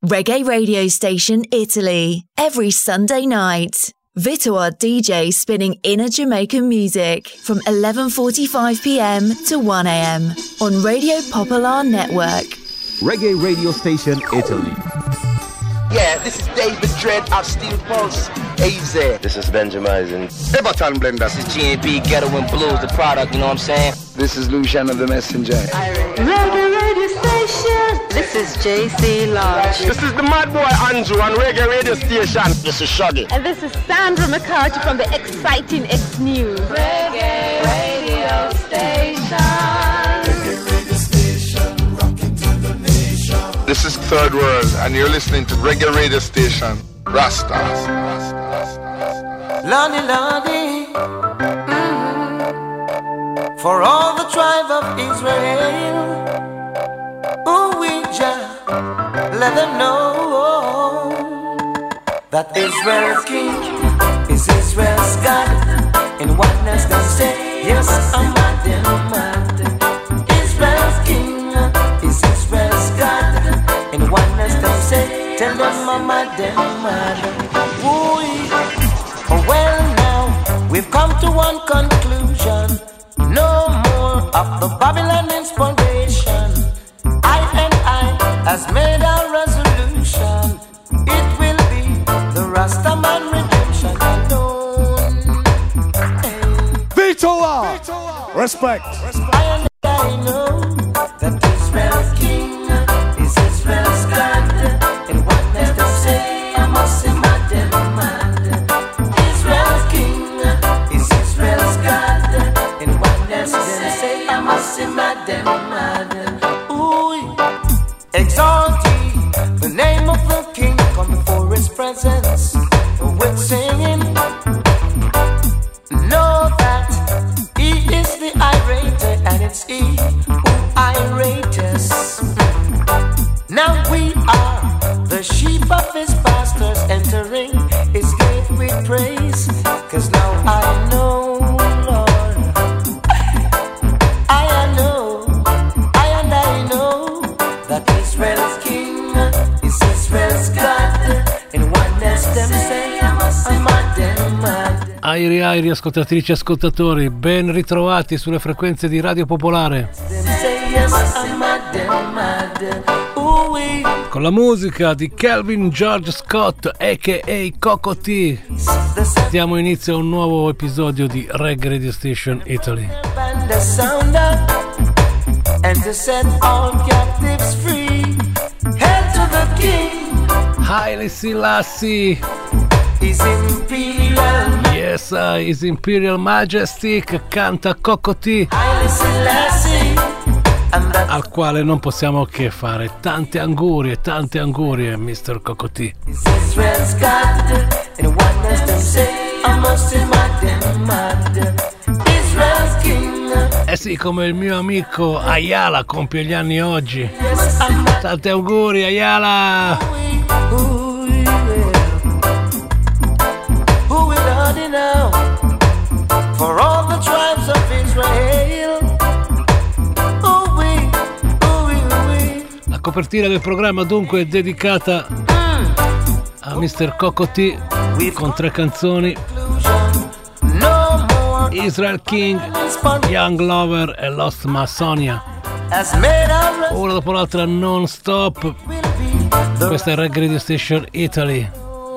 Reggae radio station Italy, every Sunday night. Vitoar DJ spinning inner Jamaican music from 11:45 p.m. to 1 a.m. on Radio Popular Network. Reggae radio station Italy. Yeah, this is David Dredd of Steel Pulse, AZ. This is Benjamin. Everton Blender. This is G&B Ghetto and Blues, the product, you know what I'm saying? This is Lucian of the Messenger. Reggae radio station. This is JC Lodge. This is the Mad Boy Andrew on Reggae radio station. This is Shuggy. And this is Sandra McCarthy from the Exciting X News. Reggae radio station. This is Third World, and you're listening to Reggae Radio Station, Rasta. Lordy, Lordy, for all the tribe of Israel, ooh, we just let them know that Israel's king is Israel's God. In oneness they say, yes, I'm mad. Israel's king is Israel's God. In oneness they say, tell them I'm mad. Well now, we've come to one conclusion. No more of the Babylon inspiration. I has made our resolution. It will be the Rastaman redemption alone. Hey. Vitoar! Respect. I know that Israel's king is Israel's God. In oneness they say, I must say mad. Israel's king is Israel's God. In oneness they say, I must say mad. Ooh, exalt ye the name of the king. Come before his presence with singing. Know that he is the irater, and it's he who irate us. Now we are the sheep of his pastors, entering his gate with praise. Cause now I know, Lord, I know that Israel's king is Israel's God. In oneness them say, I'm mad. Airi, ascoltatrici e ascoltatori, ben ritrovati sulle frequenze di Radio Popolare. Con la musica di Calvin George Scott, a.k.a. Coco T, diamo inizio a un nuovo episodio di Reggae Radio Station Italy. Haile Selassie, His Imperial, yes, His Imperial Majesty, che canta Coco T, al quale non possiamo che fare tante angurie, Mr. Coco T. Eh sì, come il mio amico Ayala compie gli anni oggi. Tanti auguri, Ayala! For all the tribes of Israel. La copertina del programma dunque è dedicata a Mr. Coco T con 3 canzoni: Israel King, Young Lover e Lost Masonia. Una dopo l'altra non stop. Questa è Reggae Radio Station Italy.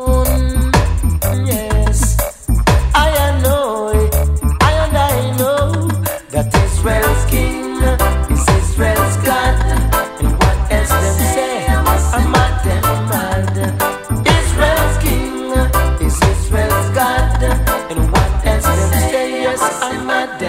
Israel's king is Israel's God. And what else them say? I'm mad. Israel's king is Israel's God. And what else them say? Yes, I'm mad.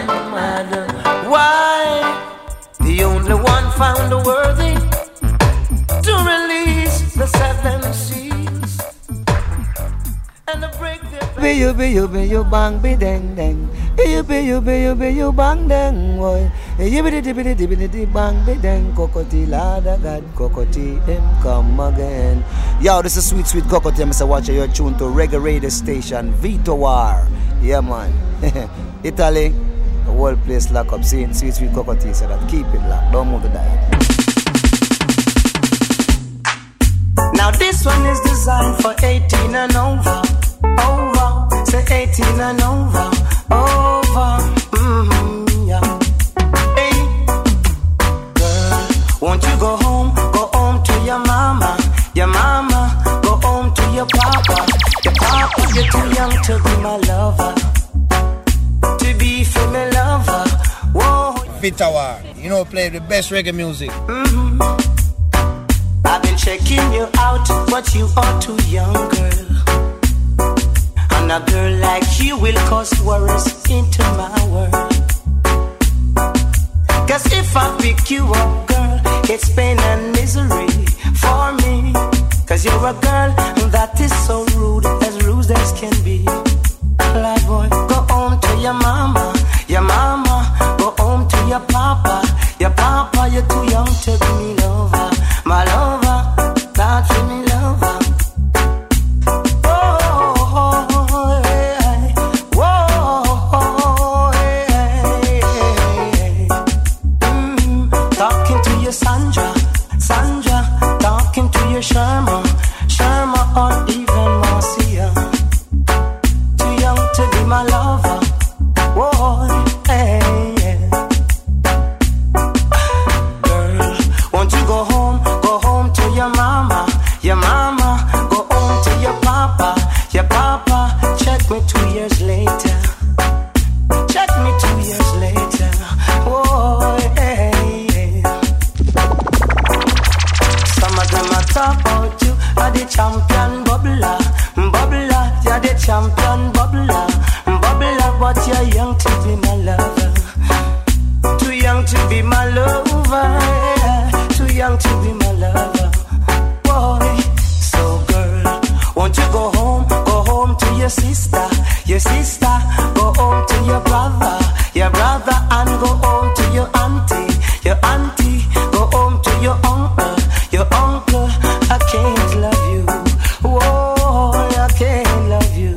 Why? The only one found worthy to release the 7 seas and to break their you bang be dang dang. You bang dang boy. You bang be dang Cocotti lada God Cocotti him come again. Yo, this is sweet Cocotti. Mr. Watcher, you're tuned to Reggae Radio Station Vitoar. Yeah man. Italy, the whole place lock up. Seeing sweet Cocotti, so that keep it locked. Don't move the dial. Now Now this one is designed for 18 and over. Over, say 18 and over. Over, yeah. Hey, girl, won't you go home to your mama? Your mama, go home to your papa. Your papa, you're too young to be my lover. To be for my lover. Whoa. Vitower, you know, play the best reggae music. I've been checking you out, but you are too young, girl. And a girl like you will cause worries into my world. Cause if I pick you up, girl, it's pain and misery for me. Cause you're a girl that is so rude as can be. Lad boy, go home to your mama. Your mama, go home to your papa. Your papa, you're too young to be me lover. My lover, not for me lover. Oh, hey, whoa, hey. Talking to your Sandra, talking to your Sherma, or even Marcia. Too young to be my lover. Whoa, hey. Girl, won't you go home to your mama? Your mama, go home to your papa. Your papa, check me 2 years later. Check me 2 years later. Whoa, hey. Some of them are talk about you are the champion bubbler. Bubbler, you're the champion bubbler. Bubbler, but you're young to be my lover. Too young to be my lover. Yeah. Too young to be my lover. Boy, so girl, won't you go home to your sister. Your sister, go home to your brother. Your brother, and go home to your auntie. Your auntie, go home to your uncle. Your uncle, I can't love you. Whoa, I can't love you.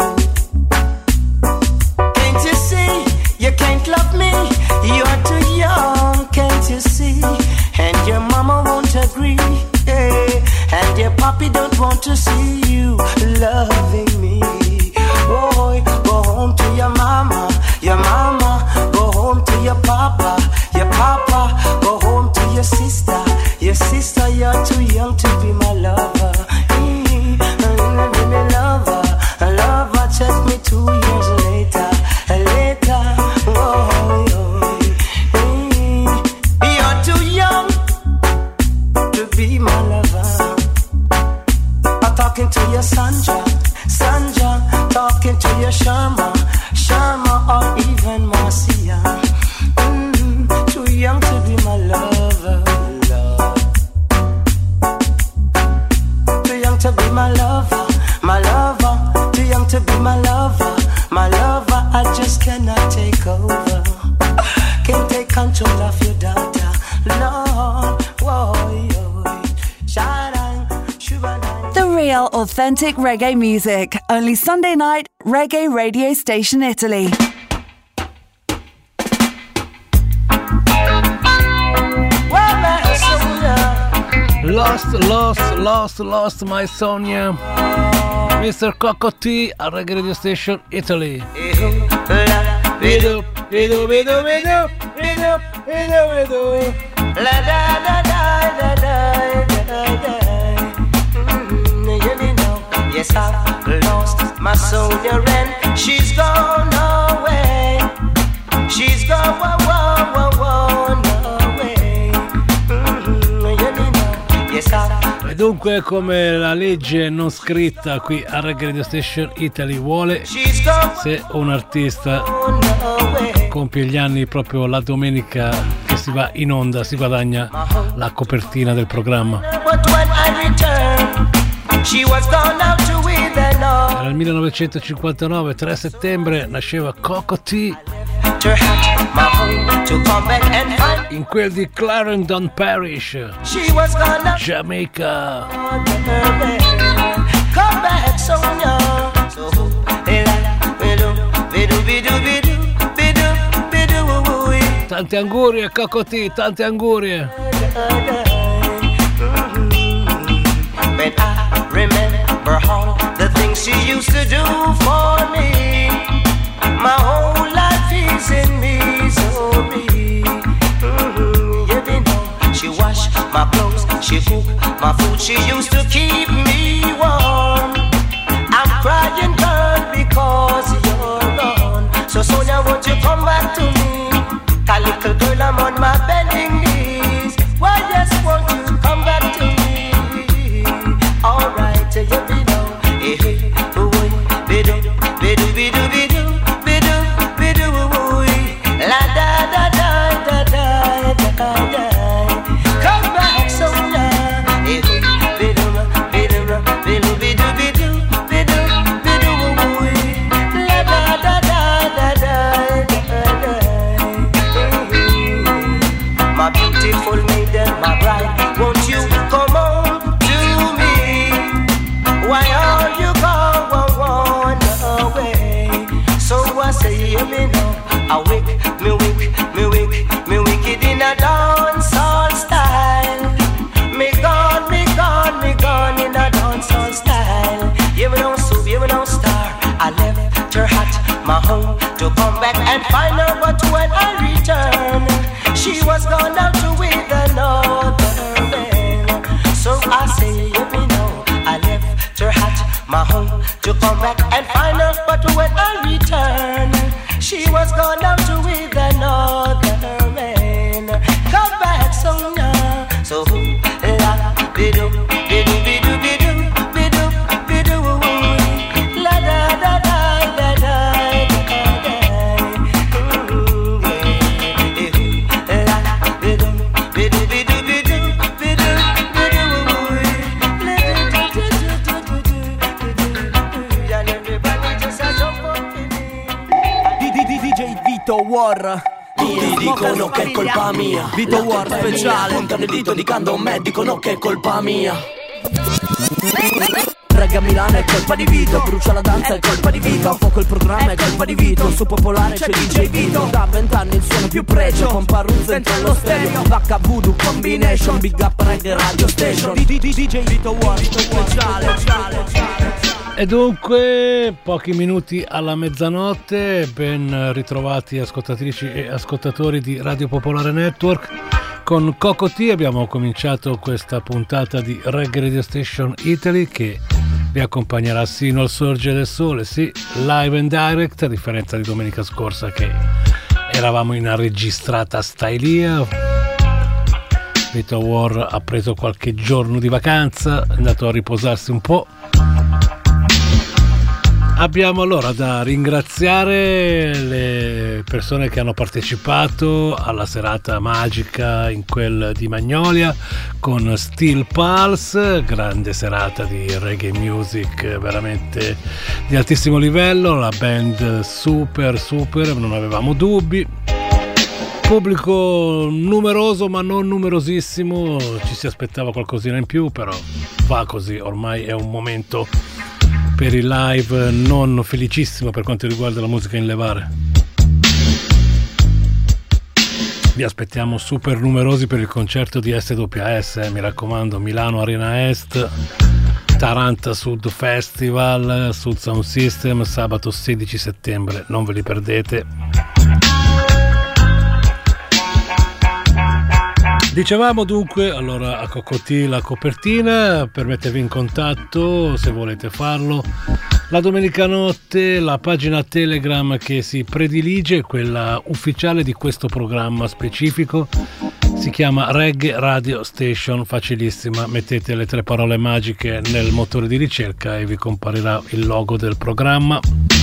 Can't you see? You can't love me. You're too young, can't you see? And your mama won't agree. Yeah. And your papi don't want to see you loving me. Boy, go home to your mama. Your mama, go home to your papa. Your papa, go home to your sister. Your sister, you're too young to be my lover. Be my lover. A lover, check me 2 years later. Later, oh, you're too young to be my lover. I'm talking to your Sandra, talking to your Sherma, or even Marcia. Too young to be my lover. Too young to be my lover. Too young to be my lover. I just cannot take over. Can't take control of your daughter. Lord, the real authentic reggae music. Only Sunday night, Reggae Radio Station Italy. Lost, my Sonia. Mr. Coco T a Reggae Radio Station Italy. Vedo. Yes, I've lost my Sonia and she's gone away. She's gone away. Yes, E dunque, come la legge non scritta qui a Reggae Radio Station Italy vuole, se un artista compie gli anni proprio la domenica che si va in onda, si guadagna la copertina del programma. Era il 1959, 3 settembre, nasceva Coco T in quel di Clarendon Parish, Jamaica. Come back, Sonia. Tante angurie, Coco T, tante angurie. When I for all the things she used to do for me. My whole life is in misery. You know, she wash my clothes, she cook my food, she used to keep me warm. I'm crying, girl, because you're gone. So Sonia, won't you come back to me? A little girl, I'm on my bending knees. Why, yes, won't you come back to me? Alright, you know, hey, hey, ooh, bidu, bidu, bidu, bidu, bidu, bidu, ooh, la da da da da da da da. Come back, Sonia, hey, bidu, bidu, bidu, bidu, bidu, bidu, bidu, ooh, la da da da da da da. My beautiful maiden, my bride, won't you come home to me? Why are you gone away? So I say, hear me now, awake, me wake, me wake, me wicked in a dancehall style. Me gone, me gone, me gone in a dancehall style. You don't soup, you don't star. I left her at my home to come back and find her, but when I return, she was gone out with another man. So I say, let me know, I left her at my home to come back and find her, but when I return, she was gone out with another man. Come back, Sonia. So la bidu bidu bidu bidu bidu bidu la da da da da da da. Vito War. Ti dicono che è colpa mia. Vito War speciale. Puntano il dito indicando me, dicono che è colpa mia. Reggae a Milano è colpa di Vito, brucia la danza è colpa di Vito, a fuoco il programma è colpa di Vito, su popolare c'è DJ Vito, da 20 anni il suono più pregio, con Parruzzo dentro lo stereo, Vacca Voodoo Combination, Big Up Reggae Radio Station, DJ Vito War speciale. E dunque, pochi minuti alla mezzanotte, ben ritrovati ascoltatrici e ascoltatori di Radio Popolare Network. Con Coco T abbiamo cominciato questa puntata di Reggae Radio Station Italy che vi accompagnerà sino al sorgere del sole, sì, live and direct, a differenza di domenica scorsa che eravamo in registrata stylia. Vito War ha preso qualche giorno di vacanza, è andato a riposarsi un po'. Abbiamo allora da ringraziare le persone che hanno partecipato alla serata magica in quel di Magnolia con Steel Pulse, grande serata di reggae music veramente di altissimo livello, la band super, non avevamo dubbi. Pubblico numeroso ma non numerosissimo, ci si aspettava qualcosina in più, però va così, ormai è un momento per il live non felicissimo per quanto riguarda la musica in levare. Vi aspettiamo super numerosi per il concerto di SWS, mi raccomando, Milano Arena Est, Taranta Sud Festival, Sud Sound System, sabato 16 settembre, non ve li perdete. Dicevamo dunque, allora a Cocotti la copertina, per mettervi in contatto se volete farlo. La domenica notte la pagina Telegram che si predilige, quella ufficiale di questo programma specifico, si chiama Reggae Radio Station, facilissima, mettete le 3 parole magiche nel motore di ricerca e vi comparirà il logo del programma.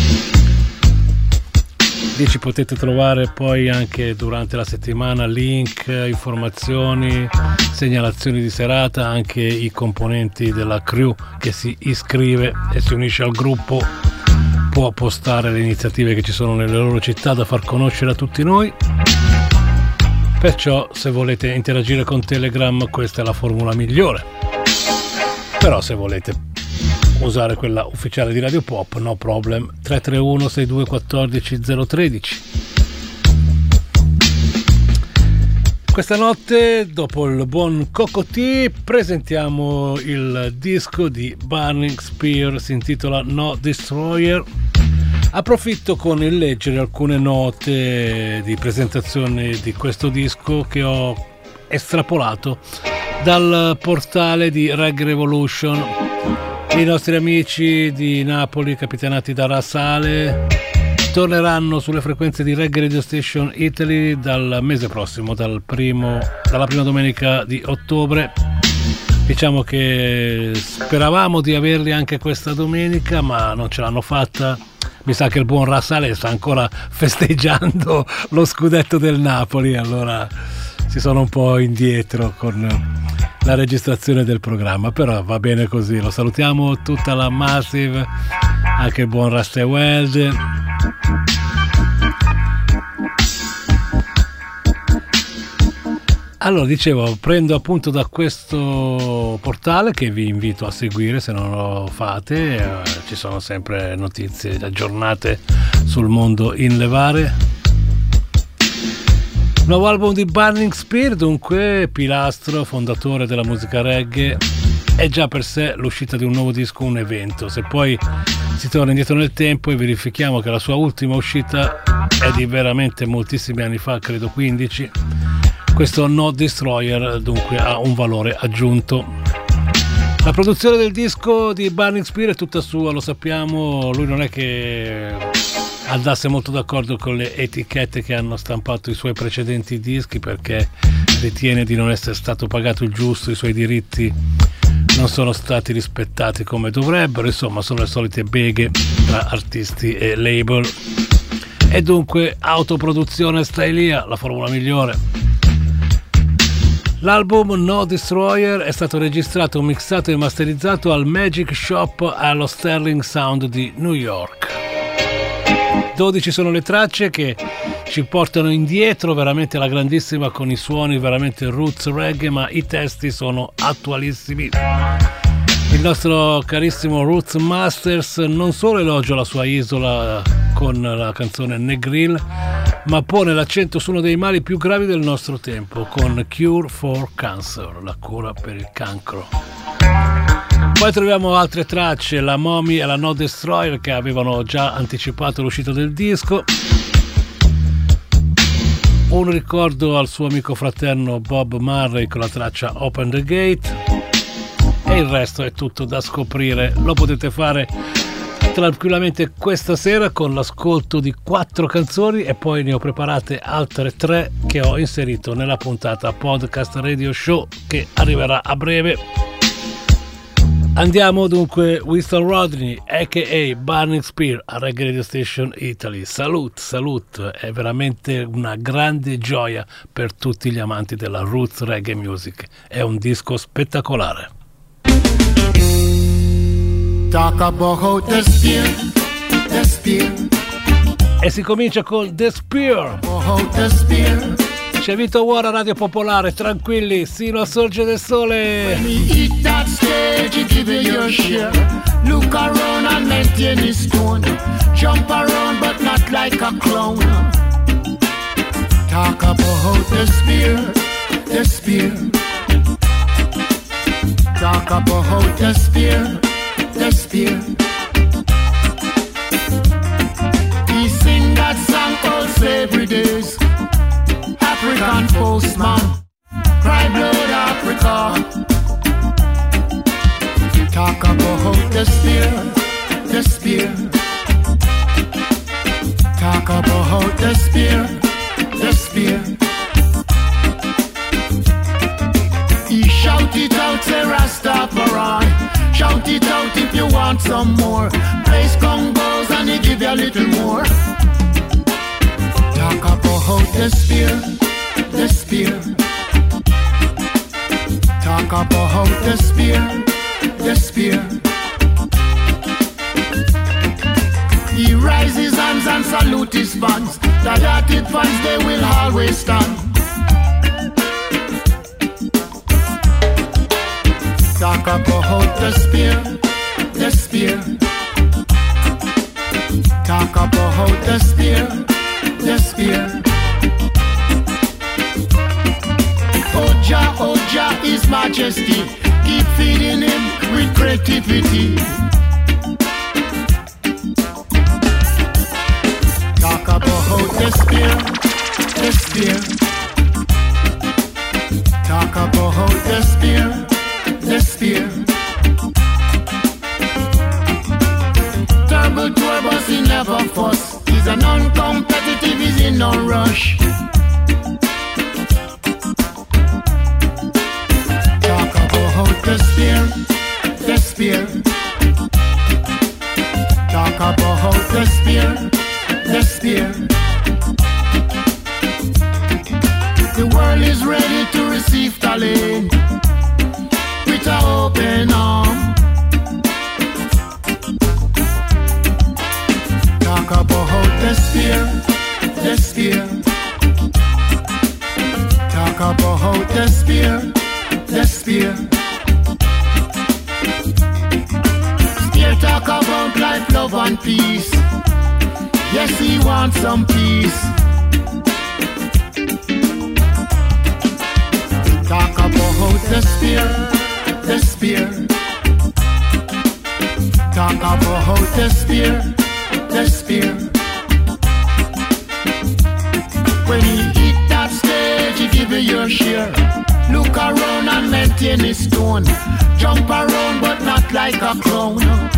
Lì ci potete trovare poi anche durante la settimana link, informazioni, segnalazioni di serata, anche i componenti della crew che si iscrive e si unisce al gruppo può postare le iniziative che ci sono nelle loro città da far conoscere a tutti noi. Perciò se volete interagire con Telegram questa è la formula migliore, però se volete usare quella ufficiale di Radio Pop, no problem, 331 62 14 013. Questa notte, dopo il buon Cocotì, presentiamo il disco di Burning Spear, si intitola No Destroyer. Approfitto con il leggere alcune note di presentazione di questo disco che ho estrapolato dal portale di Reggae Revolution. I nostri amici di Napoli, capitanati da Rasale, torneranno sulle frequenze di Reggae Radio Station Italy dal mese prossimo, dalla prima domenica di ottobre. Diciamo che speravamo di averli anche questa domenica, ma non ce l'hanno fatta. Mi sa che il buon Rasale sta ancora festeggiando lo scudetto del Napoli, allora si sono un po' indietro con la registrazione del programma, però va bene così. Lo salutiamo, tutta la Massive, anche il buon Rasteweld. Allora, dicevo, prendo appunto da questo portale che vi invito a seguire se non lo fate, ci sono sempre notizie aggiornate sul mondo in levare. Nuovo album di Burning Spear, dunque pilastro, fondatore della musica reggae. È già per sé l'uscita di un nuovo disco un evento. Se poi si torna indietro nel tempo e verifichiamo che la sua ultima uscita è di veramente moltissimi anni fa, credo 15, questo No Destroyer dunque ha un valore aggiunto. La produzione del disco di Burning Spear è tutta sua, lo sappiamo. Lui non è che andasse molto d'accordo con le etichette che hanno stampato i suoi precedenti dischi, perché ritiene di non essere stato pagato il giusto, i suoi diritti non sono stati rispettati come dovrebbero, insomma sono le solite beghe tra artisti e label, e dunque autoproduzione sta lì, la formula migliore. L'album No Destroyer è stato registrato, mixato e masterizzato al Magic Shop allo Sterling Sound di New York. 12 sono le tracce che ci portano indietro veramente alla grandissima, con i suoni veramente roots reggae, ma i testi sono attualissimi. Il nostro carissimo Roots Masters non solo elogia la sua isola con la canzone Negril, ma pone l'accento su uno dei mali più gravi del nostro tempo con Cure for Cancer, la cura per il cancro. Poi troviamo altre tracce, la Mommy e la No Destroyer, che avevano già anticipato l'uscita del disco. Un ricordo al suo amico fraterno Bob Marley con la traccia Open the Gate, e il resto è tutto da scoprire. Lo potete fare tranquillamente questa sera con l'ascolto di 4 canzoni, e poi ne ho preparate altre 3 che ho inserito nella puntata podcast radio show che arriverà a breve. Andiamo dunque, Winston Rodney aka Burning Spear a Reggae Radio Station Italy. Salute, è veramente una grande gioia per tutti gli amanti della roots reggae music, è un disco spettacolare. Talk about the spear, the spear. E si comincia con The Spear. The spear. C'è Vito War a Radio Popolare, tranquilli, sino a sorge del sole. When you eat that stage, you give it your share. Look around and maintain his stone. Jump around but not like a clown. Talk about the spear, the spear. Talk about the spear, the spear. He sing that song called Slavery Days. African postman, cry blood Africa. Talk about the spear, the spear. Talk about the spear, the spear. He shout it out, say Rastafari. Shout it out if you want some more. Place congos and he give you a little more. Talk about the spear, the spear. Talk about the spear, the spear. He raises his hands and salute his fans. The hearted fans, they will always stand. Talk about the spear, the spear. Talk about the spear, the spear. negativity. Talk about despair, despair. Talk about despair, despair. Turbo turbos, he never fuss. He's a non-competitive, he's in no rush. Talk about despair, despair. Talk about despair, despair. The world is ready to receive talent with an open arm. Talk about despair, despair. Talk about despair, despair. Spear talk about life, love and peace. Yes, he wants some peace. Talk about despair, despair. Talk about despair, despair. When he hit that stage, he give you your share. Look around and maintain his tone. Jump around but not like a clown.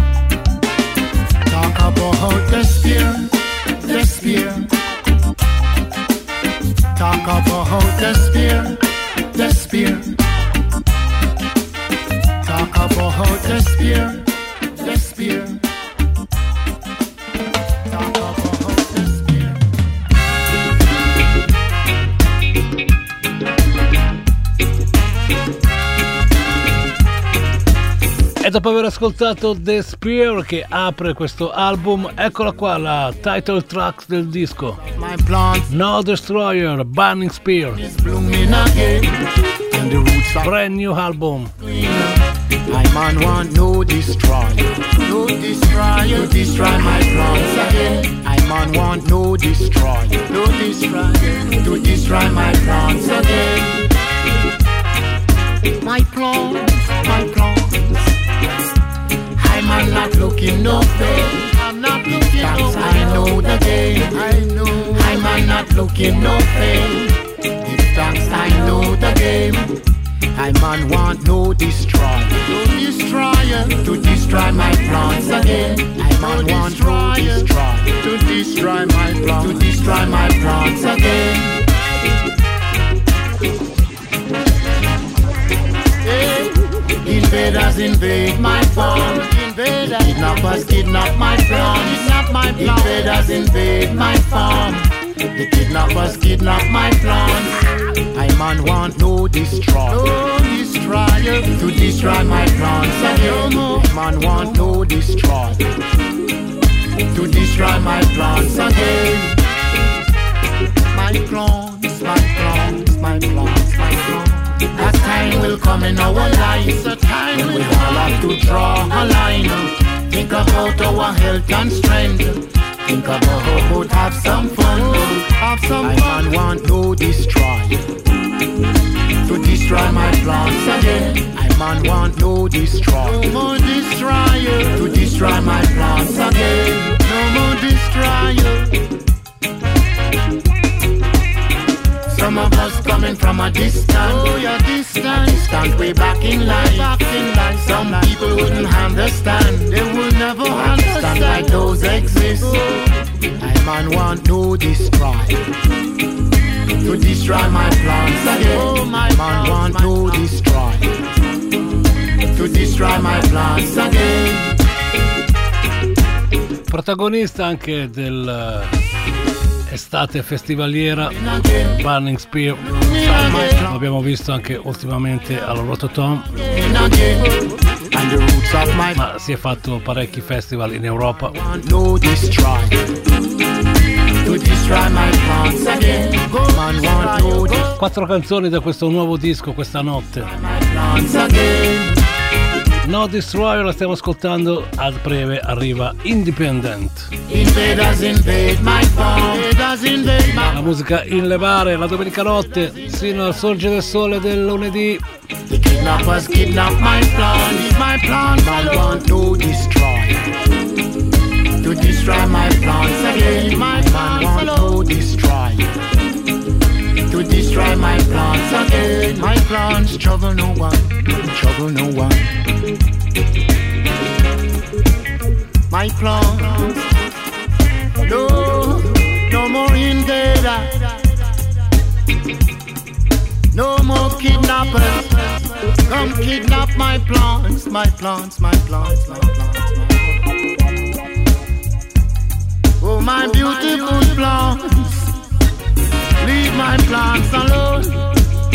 Talk about despair, despair. Talk about despair, despair. Talk about despair, despair. Talk about despair. E dopo aver ascoltato Despair che apre questo album, eccola qua la title track del disco. No Destroyer, Burning Spear. Brand new album. My man want no destroyer, no destroyer, to destroy my plans again. I man want no destroyer, no destroyer, to destroy my plans again. My plans, my plans. I'm not looking no pain. I'm not looking no pain. I know the game. I know. I'm not looking no pain. If thanks I know the game. I man want no destroyer. No destroyer to destroy my plans again. I man want no destroyer to destroy my plans. To destroy my plans again. Hey. Invaders invade my farm. Kidnappers kidnap my plans. Invaders invade my farm. The kidnappers kidnap my plans. I man want no destroyer. No destroyer to destroy my plans again. I man want no destroyer to destroy my plans again. My plans, my plans, my plans, my plans. That time will come in our lives. A time when we all have to draw a line. Think about our health and strength. Think about how we have some fun. Have some fun. I man want no destroyer to destroy my plans again. I man want no destroyer. No more destroyer to destroy my plans again. No more destroyer. Some of us coming from a distance. Oh, yeah, distant way back in life. Some people wouldn't understand. They will never understand why those exist. I man want no destroyer to destroy my plans again. Oh, my man want no destroyer to destroy my plans again. Protagonista anche del estate festivaliera Burning Spear, l'abbiamo visto anche ultimamente alla Rototom, ma si è fatto parecchi festival in Europa. 4 canzoni da questo nuovo disco questa notte. No Destroyer, la stiamo ascoltando, a breve arriva Independent. Invaders invade my farm. Invaders invade my... La musica in levare la domenica notte sino al sorgere del sole del lunedì. The kidnappers kidnap my plans. My plans I want to destroy. To destroy my plans again. My plans want to destroy. To destroy my plans again. My plans trouble no one. Trouble no one. My plans. No more invader. No more kidnappers. Come kidnap my plants, my plants, my plants, my plants, my plants. Oh, my beautiful plants. Leave my plants alone.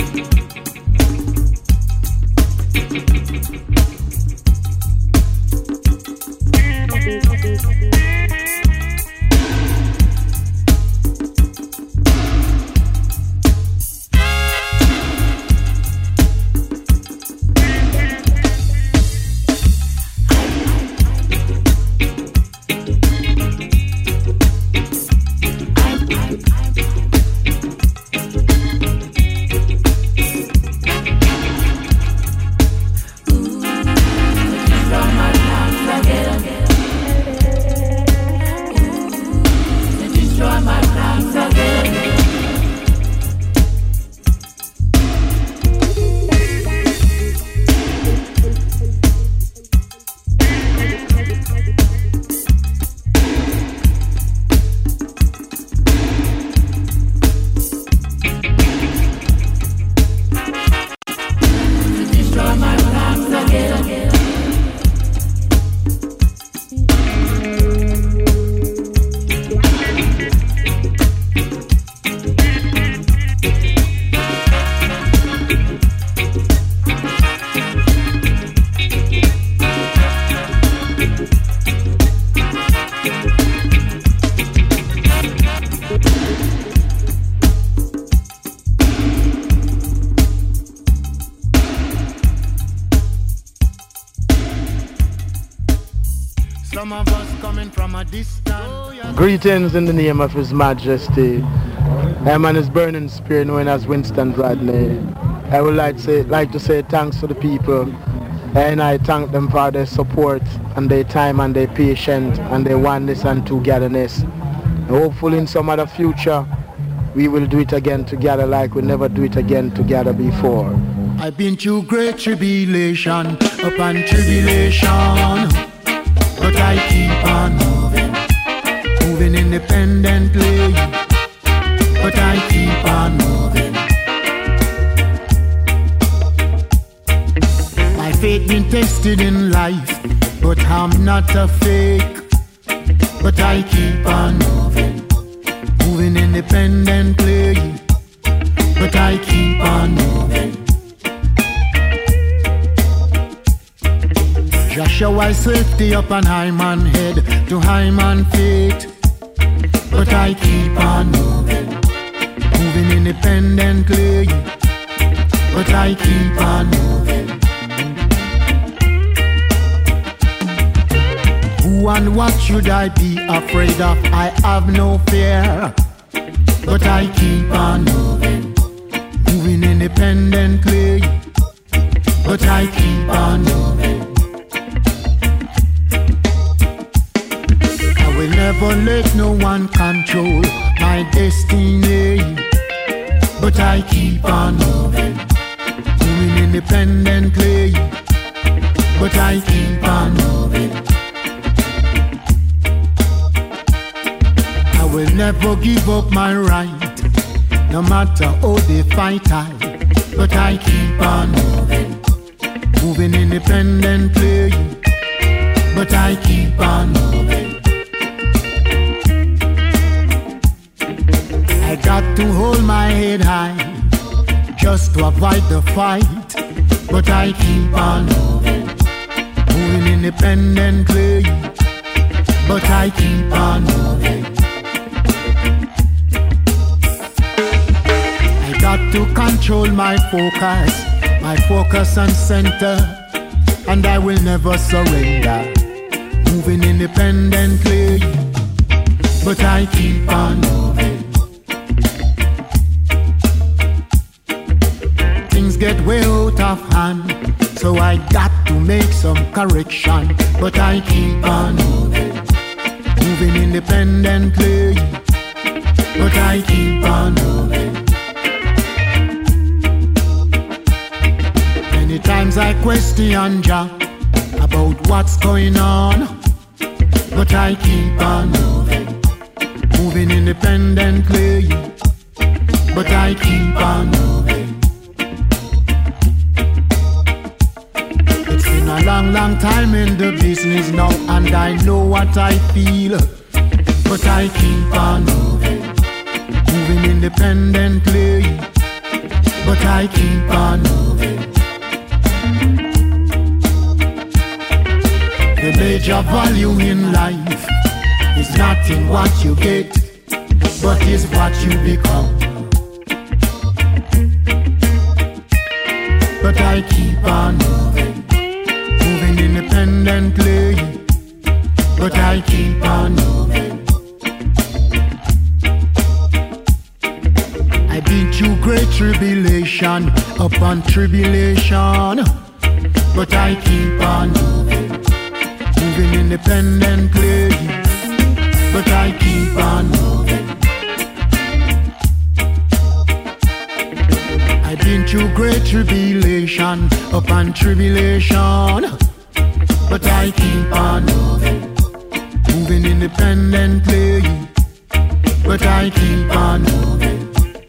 Greetings in the name of His Majesty. I'm on His burning spear known as Winston Rodney. I would like to say thanks to the people, and I thank them for their support and their time and their patience and their oneness and togetherness. And hopefully in some other future we will do it again together like we never do it again together before. I've been through great tribulation upon tribulation, but I keep on moving independently, but I keep on moving. My faith been tested in life, but I'm not a fake, but I keep on moving independently, but I keep on moving. Joshua safety up on high man head to high man feet, but I keep on moving independently, but I keep on moving. Who and what should I be afraid of? I have no fear, but I keep on moving independently, but I keep on moving. I will never let no one control my destiny, but I keep on moving independently, but I keep on moving. I will never give up my right, no matter how they fight I, but I keep on moving independently, but I keep on moving. I got to hold my head high just to avoid the fight, but I keep on moving independently, but I keep on moving. I got to control my focus and center, and I will never surrender. Moving independently, but I keep on moving. Things get way out of hand, so I got to make some correction, but I keep on moving. Moving independently, but I keep on moving. Many times I question Jah about what's going on, but I keep on moving. Moving independently, but I keep on moving. It's been a long, long time in the business now, and I know what I feel, but I keep on moving. Moving independently, but I keep on moving. The major value in life is not in what you get, but is what you become. But I keep on moving, moving independently, but I keep on moving. I've been through great tribulation upon tribulation, but I keep on moving. Moving independently, but I keep on moving. I've been through great tribulation upon tribulation, but I keep on moving. Moving independently, but I keep on moving.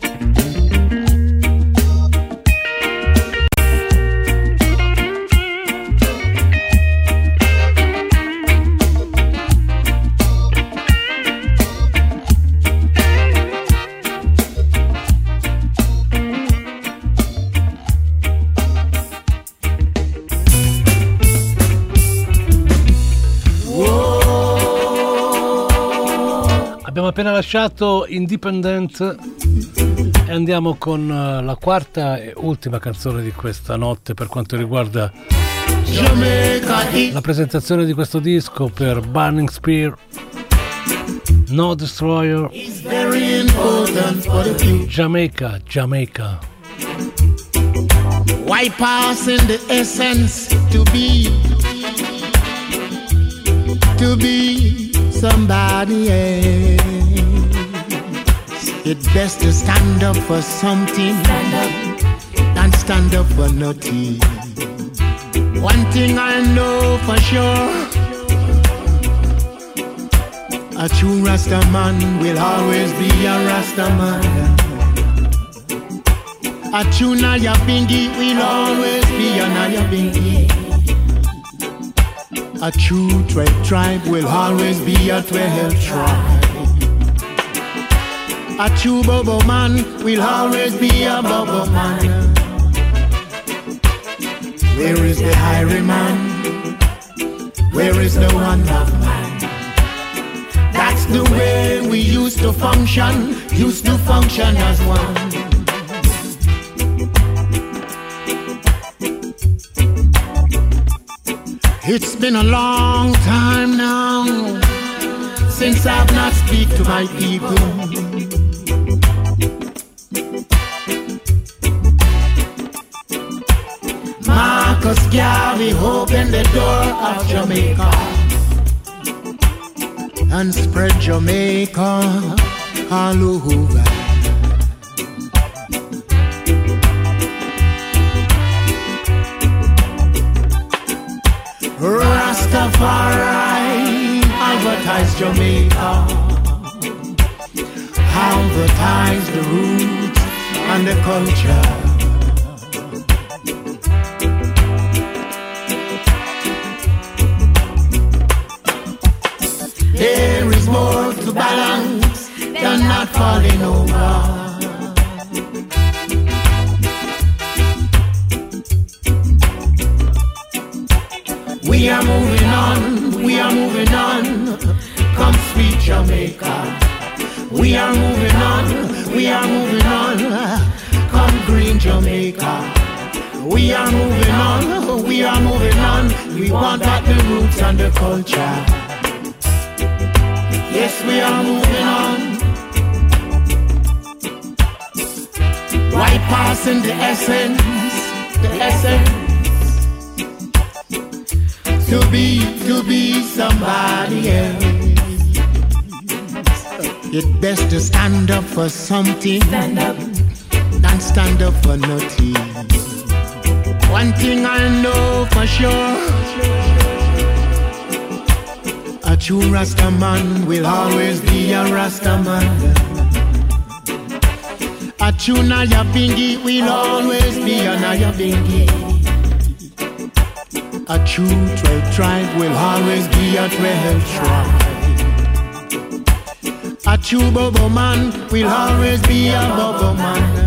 Appena lasciato Independent e andiamo con la quarta e ultima canzone di questa notte per quanto riguarda la presentazione di questo disco per Burning Spear, No Destroyer, Jamaica. Why pass in the essence to be somebody else? It's best to stand up for something and stand up for nothing. One thing I know for sure, a true Rasta man will always be a Rasta man. A true Naya Bingi will always be a Naya Bingi. A true 12 tribe will always be a 12 tribe. A true Bobo man will always be a Bobo man. Where is the highwayman? Where is the one of man? That's the way we used to function as one. It's been a long time now since I've not speak to my people. Marcus Garvey opened the door of Jamaica and spread Jamaica all over. Rastafari advertise Jamaica, advertise the roots and the culture. There is more to balance than not falling over. We are moving on, come sweet Jamaica. We are moving on, come green Jamaica. We are moving on, we are moving on. We want back the roots and the culture. Yes, we are moving on. Why passing the essence, to be somebody else. It's best to stand up for something, stand up, than stand up for nothing. One thing I know for sure, a true Rastaman will always be a Rastaman. A true Nyabinghi will always be a Nyabinghi. A true 12 tribe will always be a 12 tribe. A true Bobo man will always be a Bobo man.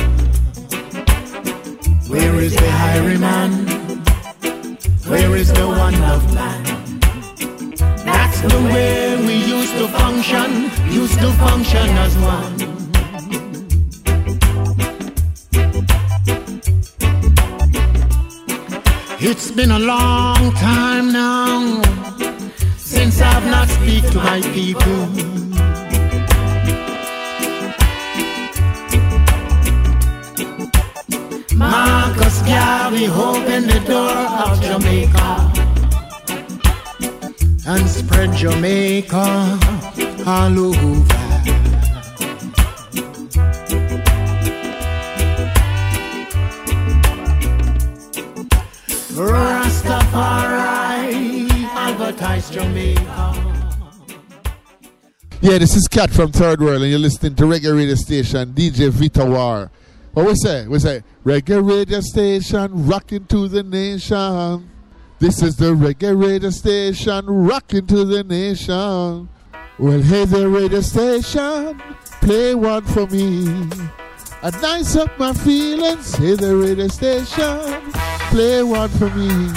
Where is the highwayman? Where is the one of man? That's the way we used to function as one. It's been a long time now since I've not speak to my people. Marcus Garvey opened the door of Jamaica and spread Jamaica all over. Rastafari advertise Jamaica. Yeah, this is Cat from Third World, and you're listening to Reggae Radio Station, DJ Vitawar. What we say? We say, Reggae Radio Station, rocking to the nation. This is the Reggae Radio Station, rocking to the nation. Well, hey there, radio station, play one for me. A nice up my feelings, hey there, radio station, play one for me.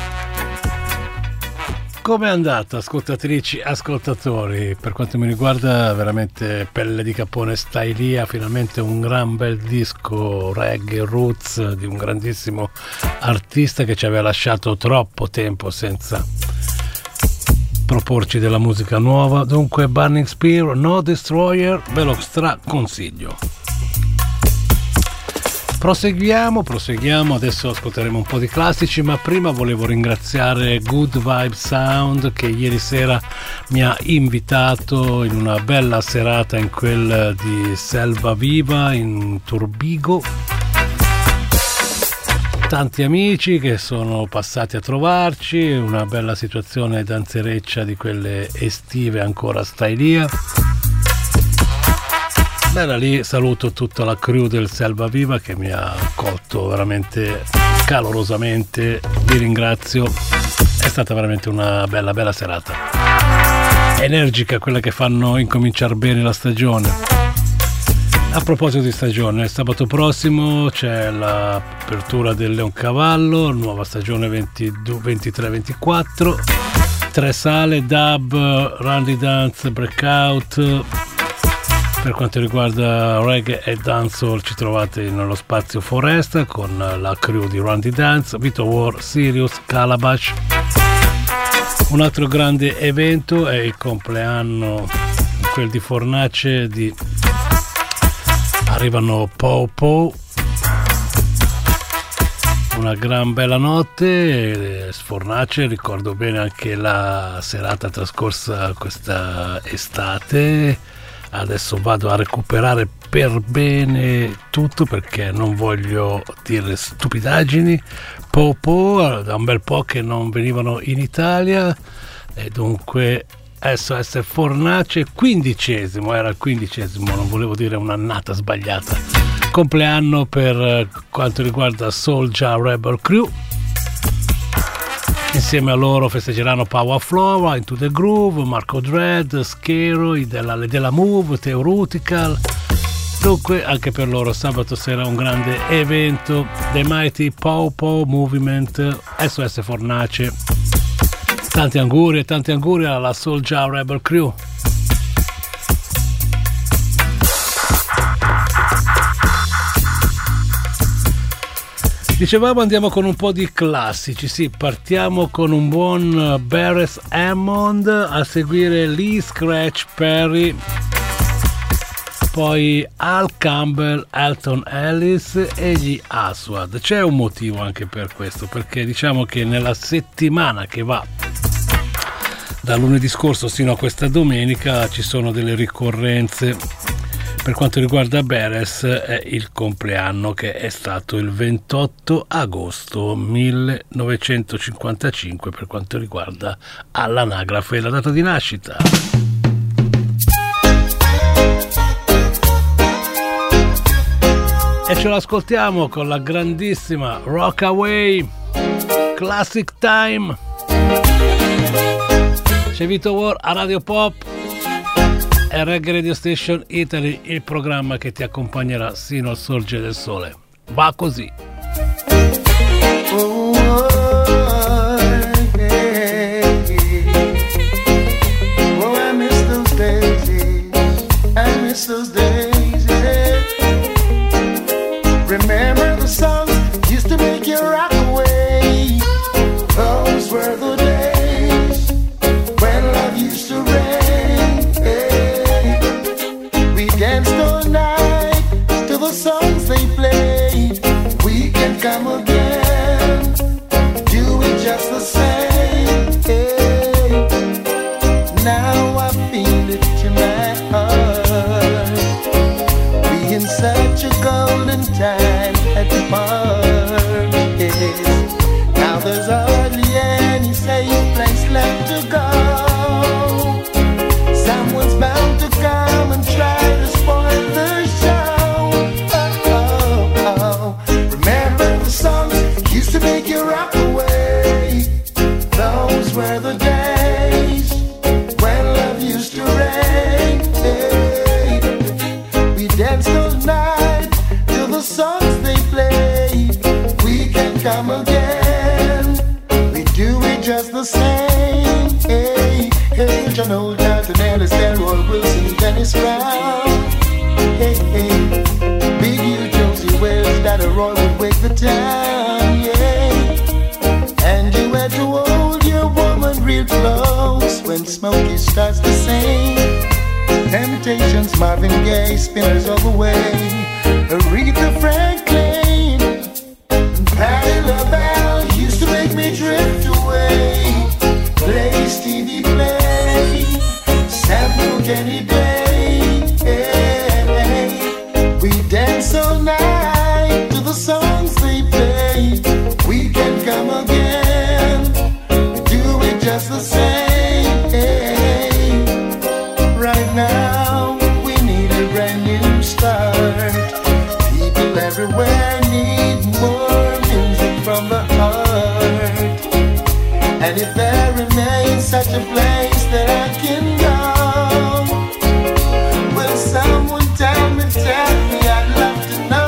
Come è andata, ascoltatrici, ascoltatori? Per quanto mi riguarda, veramente pelle di capone Stylia, finalmente un gran bel disco reggae roots di un grandissimo artista che ci aveva lasciato troppo tempo senza proporci della musica nuova. Dunque Burning Spear, No Destroyer, ve lo straconsiglio. Proseguiamo, adesso ascolteremo un po' di classici, ma prima volevo ringraziare Good Vibe Sound che ieri sera mi ha invitato in una bella serata in quel di Selva Viva in Turbigo. Tanti amici che sono passati a trovarci, una bella situazione danzereccia di quelle estive ancora Stylia. Bella, lì saluto tutta la crew del Selva Viva che mi ha accolto veramente calorosamente, vi ringrazio, è stata veramente una bella serata, energica, quella che fanno incominciare bene la stagione. A proposito di stagione, sabato prossimo c'è l'apertura del Leoncavallo, nuova stagione 23-24, 3 sale, dub, Randy Dance, breakout. Per quanto riguarda reggae e dancehall ci trovate nello spazio Foresta con la crew di Randy Dance, Vito War, Sirius, Calabash. Un altro grande evento è il compleanno, quel di Fornace, arrivano Po Po, una gran bella notte, Fornace, ricordo bene anche la serata trascorsa questa estate. Adesso vado a recuperare per bene tutto perché non voglio dire stupidaggini. Po da un bel po' che non venivano in Italia e dunque SOS Fornace, 15°, era il 15°, non volevo dire un'annata sbagliata. Compleanno per quanto riguarda Soulja Rebel Crew. Insieme a loro festeggeranno Power Flora, Into the Groove, Marco Dread, Schero, della Move, Theoretical. Dunque anche per loro sabato sera un grande evento, The Mighty Pow Movement, SOS Fornace. Tanti auguri alla Soulja Rebel Crew. Dicevamo andiamo con un po' di classici, sì, partiamo con un buon Beres Hammond, a seguire Lee Scratch Perry, poi Al Campbell, Alton Ellis e gli Aswad. C'è un motivo anche per questo, perché diciamo che nella settimana che va da lunedì scorso fino a questa domenica ci sono delle ricorrenze. Per quanto riguarda Beres è il compleanno, che è stato il 28 agosto 1955 per quanto riguarda all'anagrafe la data di nascita. E ce l'ascoltiamo con la grandissima Rockaway, Classic Time. C'è Vito War a Radio Pop e Reggae Radio Station Italy, il programma che ti accompagnerà sino al sorgere del sole. Va così. Oh, I miss those days. I miss those days. Remember the songs used to make you rock away. Those were the days when love used to rain. Danced all night to the songs they played. We can come again, do it just the same. Hey. Now I feel it in my heart. We in such a golden time at the parties. Now there's hardly any safe place left to go. Someone's bound to come and try to spoil the show. Remember the songs used to make you rock away. Those were the days when love used to rain. Hey. We danced all night to the songs they played. We can come again. We do it just the same. Hey, hey, John Old Dalton Ellis, Delroy Wilson, Dennis Brown. Hey, hey, Big U, Josie Wells, Daddy Roy would wake the town, yeah. And you had to hold your woman real close when Smokey starts to sing. Temptations, Marvin Gaye, Spinners all the way. Aretha Franklin, Patti LaBelle used to make me drift away. Play Stevie Play, Samuel Kenny Day. Hey, we dance all night to the songs they play. We can come again, do it just the same. Hey, right now we need a brand new start. People everywhere need more music from the heart. And if there remains such a place that I can go, will someone tell me, I'd love to know.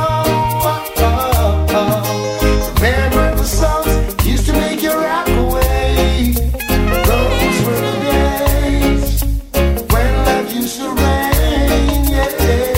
Remember the songs used to make you rock away. Those were the days when love used to rain, yeah.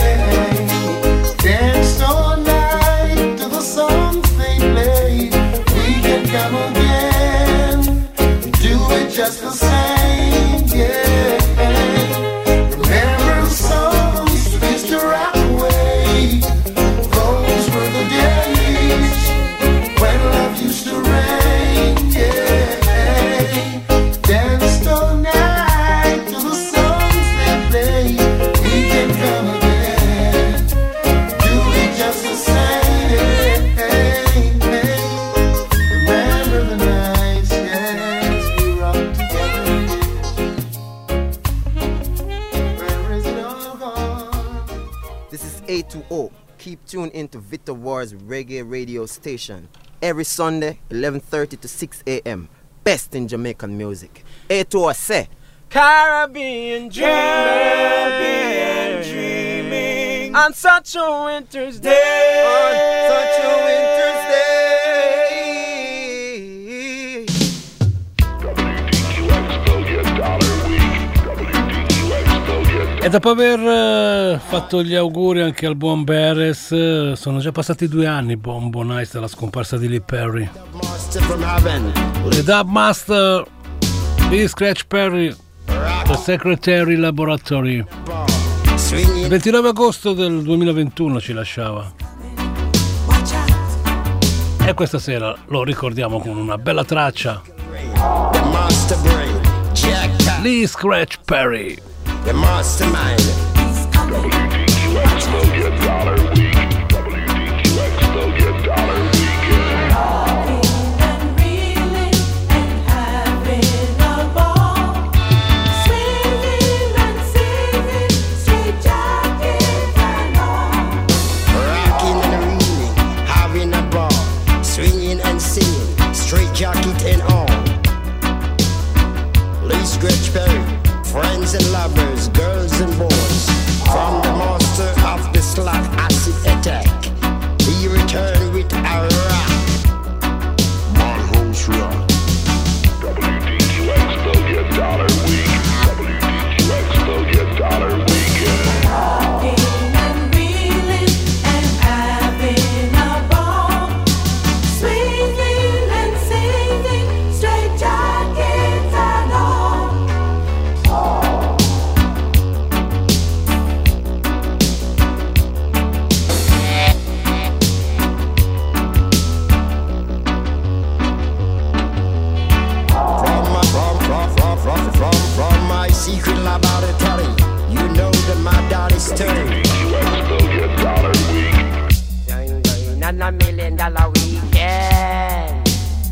Danced all night to the songs they played. We can come again, do it just the same, yeah. Remember the songs we used to rock away. Those were the days when love used to rain, yeah. Danced all night to the songs they play. We can come again, do it just the same. Remember the nights, yes, we rocked together. Where is it all gone? This is A2O. Keep tuned into Vito War's Reggae Radio Station. Every Sunday, 11:30 to 6 a.m. Best in Jamaican music. A2O say, Caribbean dreaming on such a winter's day. On such a winter's day. E dopo aver fatto gli auguri anche al buon Beres, sono già passati 2 anni, buon nice, dalla scomparsa di Lee Perry. The Dub Master, Lee Scratch Perry, The Secretary Laboratory. Il 29 agosto del 2021 ci lasciava. E questa sera lo ricordiamo con una bella traccia. Lee Scratch Perry, the mastermind. WTQX will get dollar week. WTQX will get dollar weekend. Rocking and reeling and having a ball. Swinging and singing, straight jacket and all. Rocking and reeling, having a ball. Swinging and singing, straight jacket and all. Lee Scratch Perry, friends and lovers, girls and boys, from the master of the slack acid attack, he returned with a rock. My host rock. WTQX will get dollar week. WTQX will get dollar weekend. Rocking and reeling and having a ball. Swinging and singing, straight jackets and all. From my secret laboratory, you know that my daddy's sturdy. WTQX will get dollar week. Not $1 million weekend.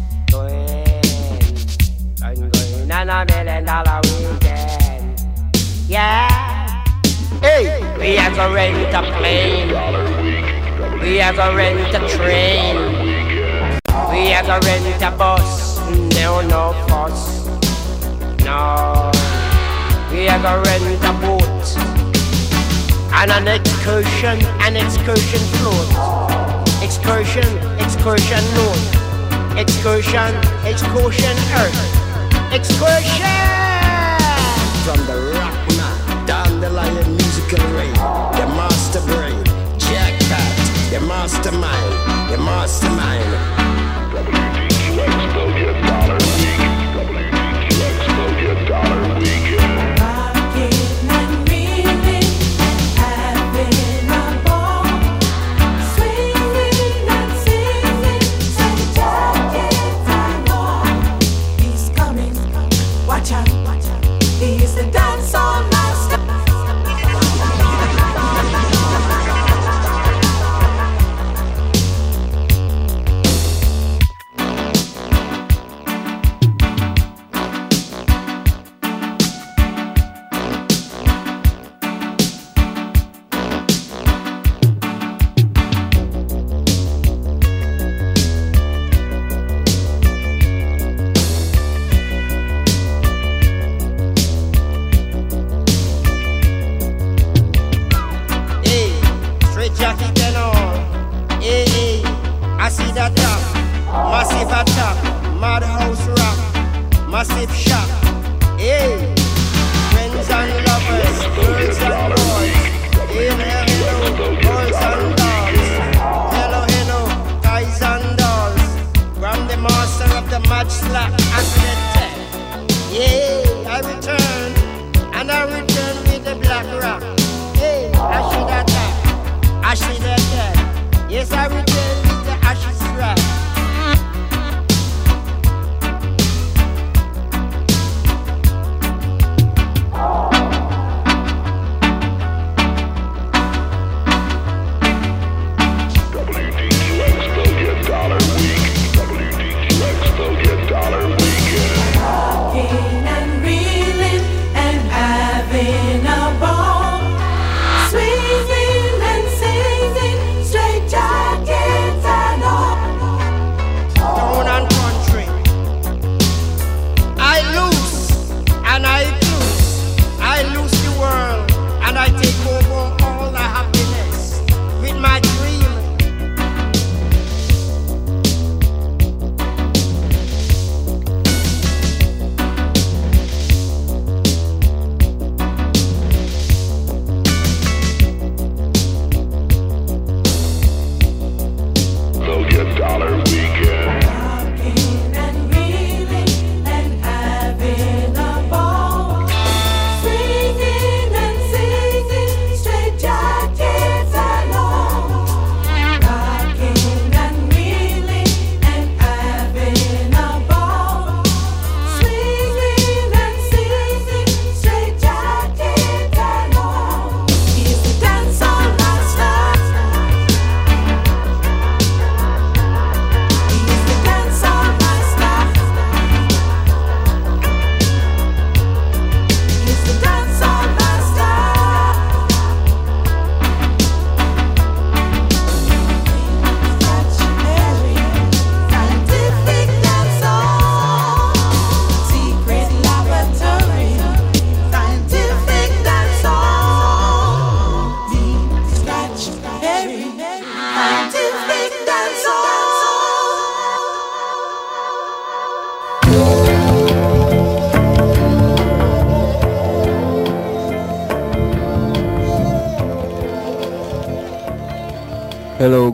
Not $1 million weekend. Yeah. Hey, we are gonna rent a plane. We are gonna rent a train. We are gonna rent a bus. No fuss. No, we are gonna rent a boat and an excursion float. Excursion note. Excursion earth. Excursion! From the rock man, down the lion musical rain, the master brain, Jackpot, the mastermind, the mastermind. WTQX will get dollar week. WTQX will get dollar weekend. Rocking and reeling and having a ball. Swinging and singing, straight jackets and all. He's coming, watch out, he's the dancehall master. Massive attack, madhouse rock, massive shock. Hey, friends and lovers, girls and boys. Hello, girls and dolls. Hello, guys and dolls. From the master of the match slap acid attack. Yeah, I return, and I return with the black rock. Hey, acid attack, acid attack. Yes, I return with the acid rock.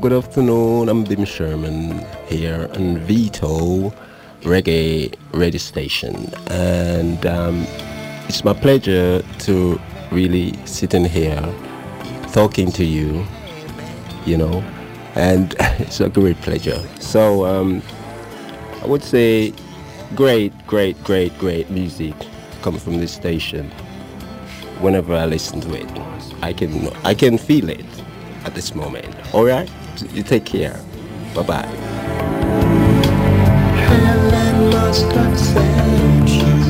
good afternoon. I'm Bim Sherman here on Vito Reggae Radio Station, and it's my pleasure to really sit in here talking to you, you know, and it's a great pleasure. So I would say great music comes from this station. Whenever I listen to it, I can feel it at this moment. All right, you take care. Bye bye. Helen must have said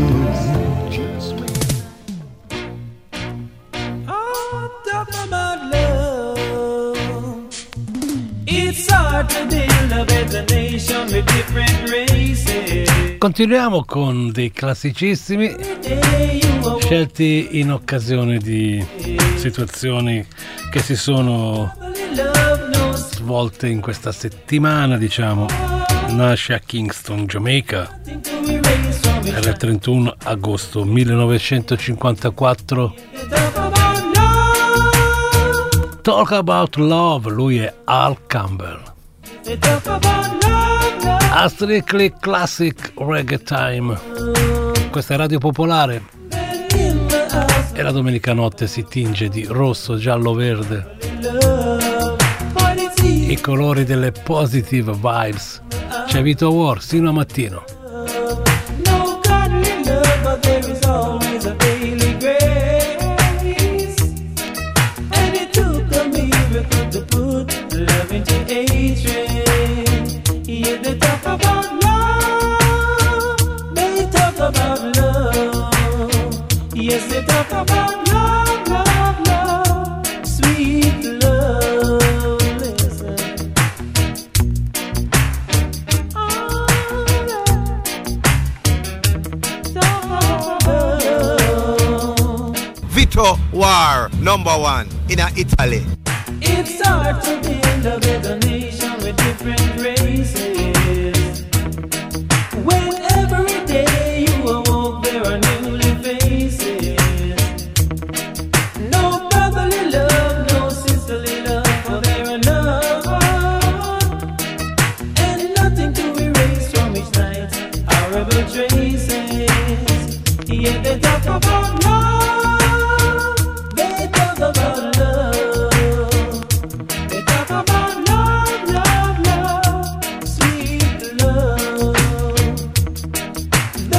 talk about love. It's hard to build a better nation with different races. Continuiamo con dei classicissimi scelti in occasione di situazioni che si sono svolte in questa settimana, diciamo. Nasce a Kingston, Jamaica, era il 31 agosto 1954. Talk About Love, lui è Al Campbell. A Strictly Classic Reggae Time. Questa è Radio Popolare e la domenica notte si tinge di rosso, giallo, verde, i colori delle positive vibes. C'è Vito War sino a mattino. No godly love, but there is always a daily grace. And it took a miracle to put love into hatred. Yeah, they talk about love. They talk about love. Yes, they talk about love, love, love. Sweet love. Vito War, #1 in Italy. It's hard to build a better nation with different races. When every day you awoke, there are newly faces. No brotherly love, no sisterly love, for there are none. And nothing to erase from each night our rebel traces. Yet they talk about love. About love, they talk about love, love, love, sweet love.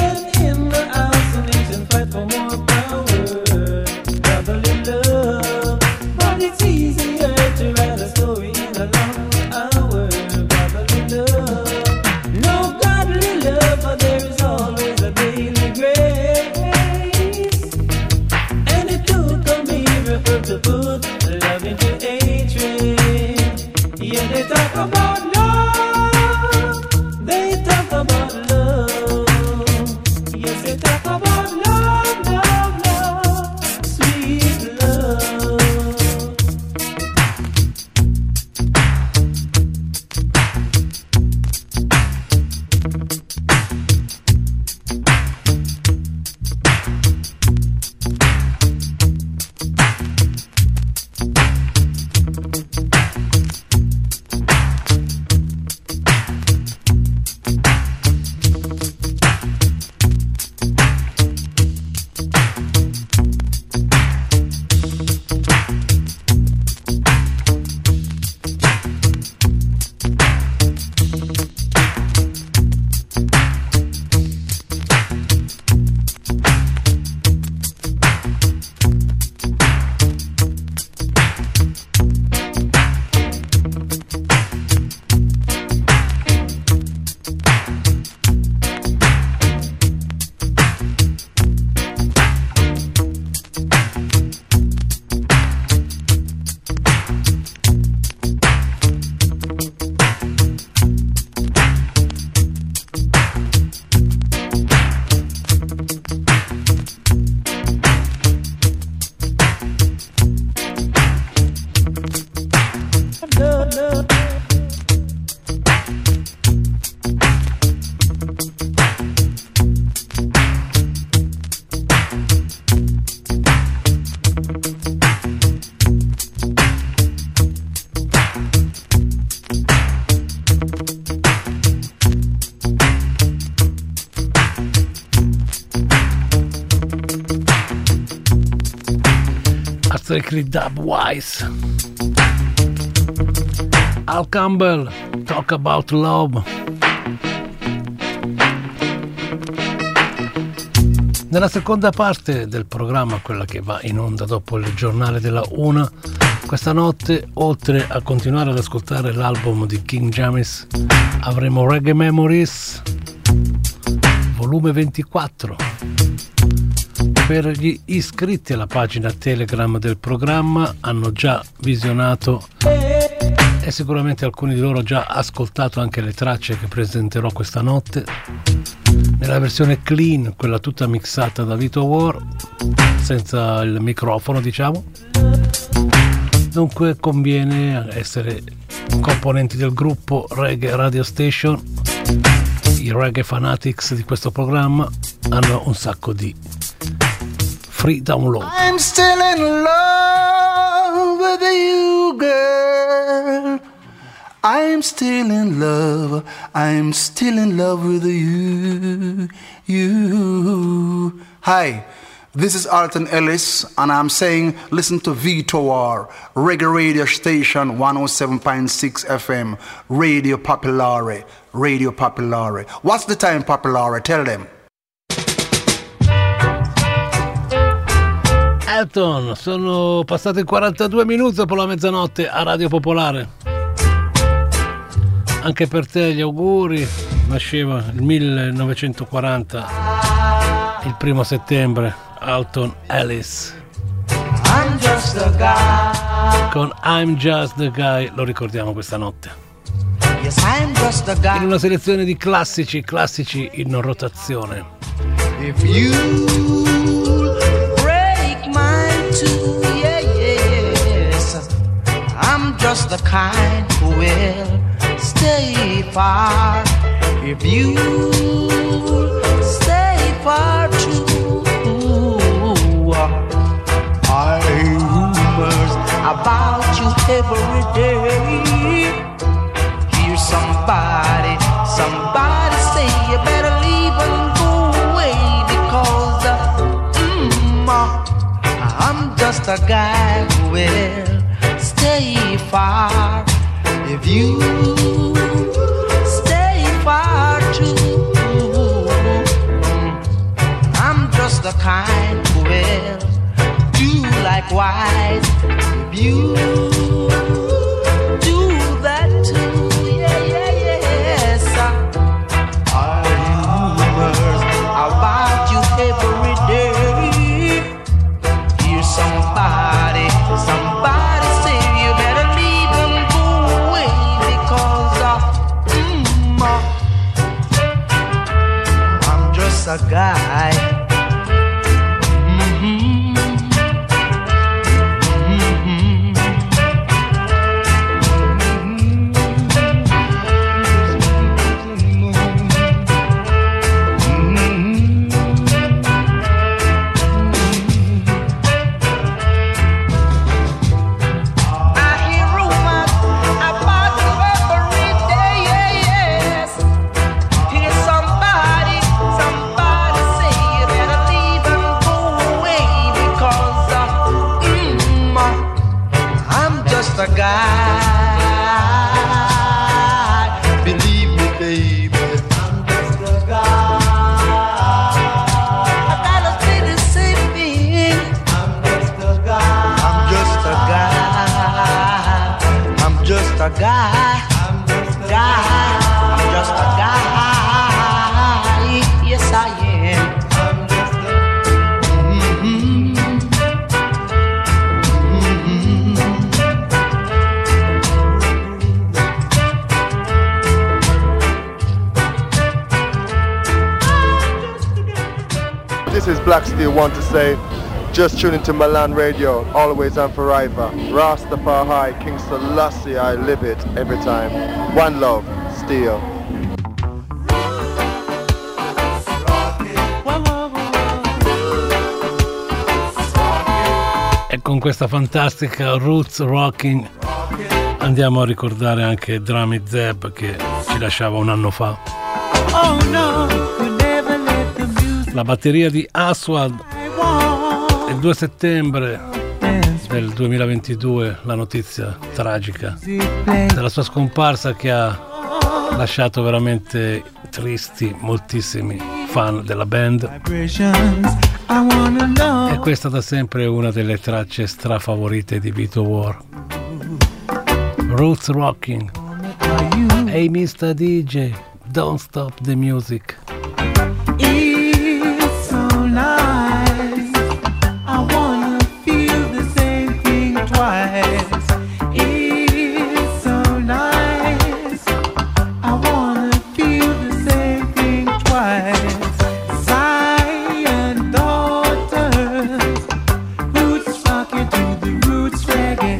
Strictly Dub Wise. Al Campbell, Talk About Love. Nella seconda parte del programma, quella che va in onda dopo il giornale della 1, questa notte, oltre a continuare ad ascoltare l'album di King James, avremo Reggae Memories volume 24. Per gli iscritti alla pagina Telegram del programma hanno già visionato e sicuramente alcuni di loro già ascoltato anche le tracce che presenterò questa notte nella versione clean, quella tutta mixata da Vito War, senza il microfono, diciamo. Dunque conviene essere componenti del gruppo Reggae Radio Station. I reggae fanatics di questo programma hanno un sacco di free download. I'm still in love with you, girl. I'm still in love. I'm still in love with you. Hi, this is Alton Ellis, and I'm saying listen to Vito War, Reggae Radio Station 107.6 FM, Radio Popolare, Radio Popolare. What's the time, Popolare? Tell them. Elton, sono passati 42 minuti dopo la mezzanotte a Radio Popolare. Anche per te gli auguri. Nasceva il 1940, il 1 settembre, Alton Ellis. I'm just a guy. Con I'm Just the Guy lo ricordiamo questa notte. Yes, I'm just a guy. In una selezione di classici in rotazione. If you break mine too, yeah, yes, I'm just the kind who will stay far. If you stay far too, I hear rumors about you every day. Hear somebody say you better leave and go away because I'm just a guy who will stay far. If you stay far too, I'm just the kind who will do likewise. If you do that too, yes, I hear rumors about you every day. Hear somebody say you better leave and go away because I'm just a guy. This is Black Steel Want to say, just tune into Milan Radio, always and forever. Rastafari, King Selassie, I live it every time. One love, Steel. E con questa fantastica Roots Rocking andiamo a ricordare anche Drummy Zeb che ci lasciava un anno fa. Oh no, you never let the music La batteria di Aswad il 2 settembre del 2022 la notizia tragica della sua scomparsa, che ha lasciato veramente tristi moltissimi fan della band, e questa da sempre una delle tracce strafavorite di Vito War. Roots Rocking. Hey Mr. DJ, don't stop the music. It's so nice. I wanna feel the same thing twice. It's so nice. I wanna feel the same thing twice. Zion daughters, roots rocking to the roots reggae.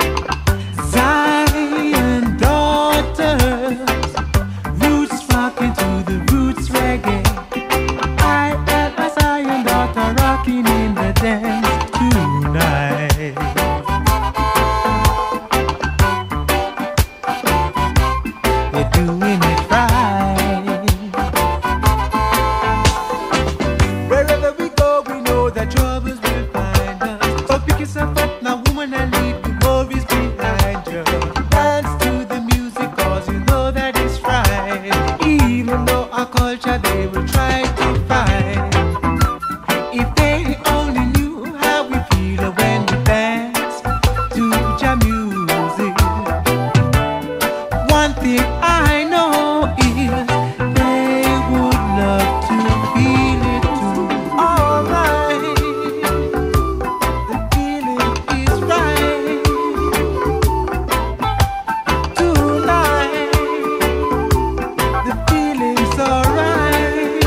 Zion daughters, roots rocking to the roots reggae. I and my Zion daughter rocking in the dance tonight. We're doing it right. Wherever we go, we know that troubles will find us. So pick yourself up now, woman, and leave the worries behind you. Dance to the music, cause you know that it's right. Even though our culture they will try to fight. If they only knew how we feel when we dance to your music. One thing I know is they would love to feel it too. Alright, the feeling is right. Tonight, the feeling's alright.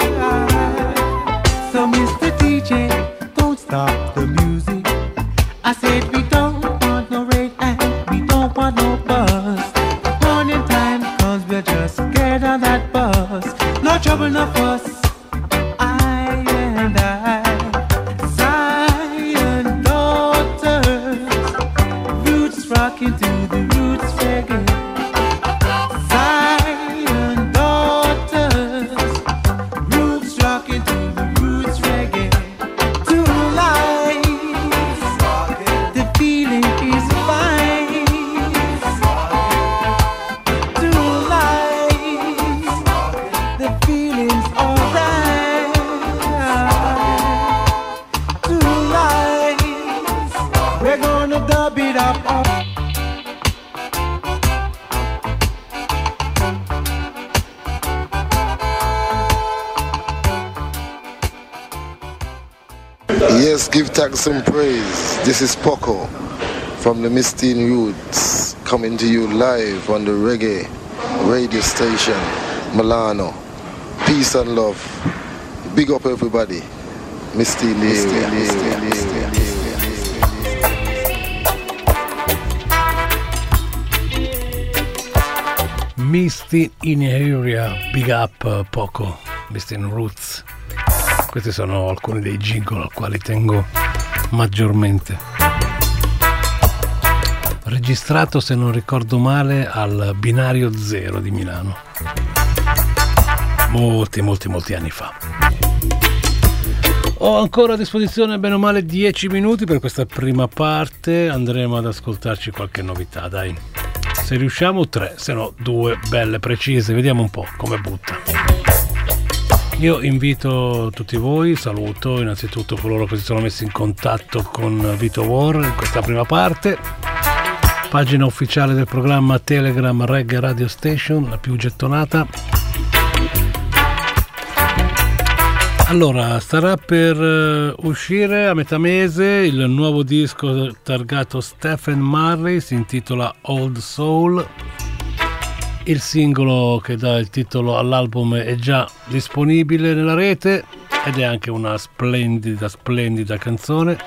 So Mr. DJ, don't stop the music. I said we don't want no rain and we don't want no buzz. Morning time comes, we'll just get on that bus. No trouble, no fuss. I and I, Zion daughters, roots rocking to the roots reggae. Zion daughters, roots rocking to the roots reggae. Tonight, the feeling is fine. Tonight, the feeling's alright. Tonight, we're gonna dub it up. Yes, give thanks and praise. This is Poco from the Mistine Roots, coming to you live on the reggae radio station, Milano. Peace and love. Big up everybody. Mistine Misty in Area, big up Poco, Mistine Roots. Questi sono alcuni dei jingle al quali tengo maggiormente. Registrato, se non ricordo male, al Binario Zero di Milano. Molti anni fa. Ho ancora a disposizione bene o male 10 minuti per questa prima parte. Andremo ad ascoltarci qualche novità, dai. Se riusciamo 3, se no 2 belle precise. Vediamo un po' come butta. Io invito tutti voi, saluto innanzitutto coloro che si sono messi in contatto con Vito War in questa prima parte. Pagina ufficiale del programma Telegram Reggae Radio Station, la più gettonata. Allora, starà per uscire a metà mese il nuovo disco targato Stephen Marley, si intitola Old Soul. Il singolo che dà il titolo all'album è già disponibile nella rete ed è anche una splendida canzone.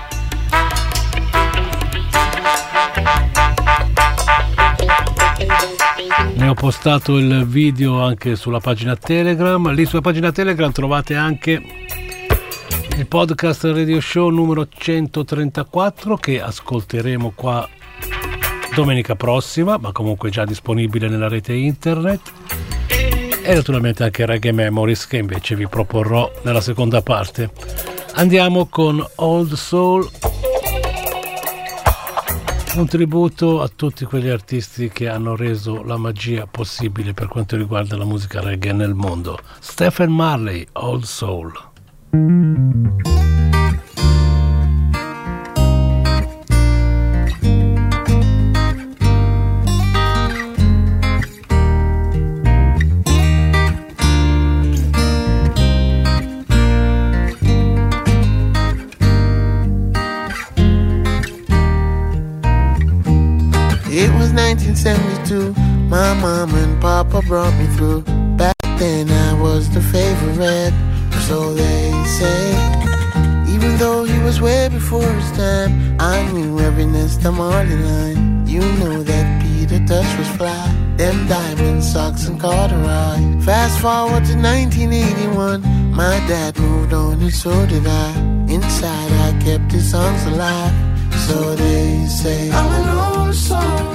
Ne ho postato il video anche sulla pagina Telegram. Lì sulla pagina Telegram trovate anche il podcast Radio Show numero 134 che ascolteremo qua domenica prossima, ma comunque già disponibile nella rete internet, e naturalmente anche Reggae Memories che invece vi proporrò nella seconda parte. Andiamo con Old Soul Un tributo a tutti quegli artisti che hanno reso la magia possibile per quanto riguarda la musica reggae nel mondo. Stephen Marley, Old Soul. It was 1972, my mom and papa brought me through. Back then I was the favorite, so they say. Even though he was way before his time, I knew every Nesta Marley line. You know that Peter Tosh was fly, them diamond socks and corduroy. Fast forward to 1981, my dad moved on and so did I. Inside I kept his songs alive, so they say. I'm an old soul,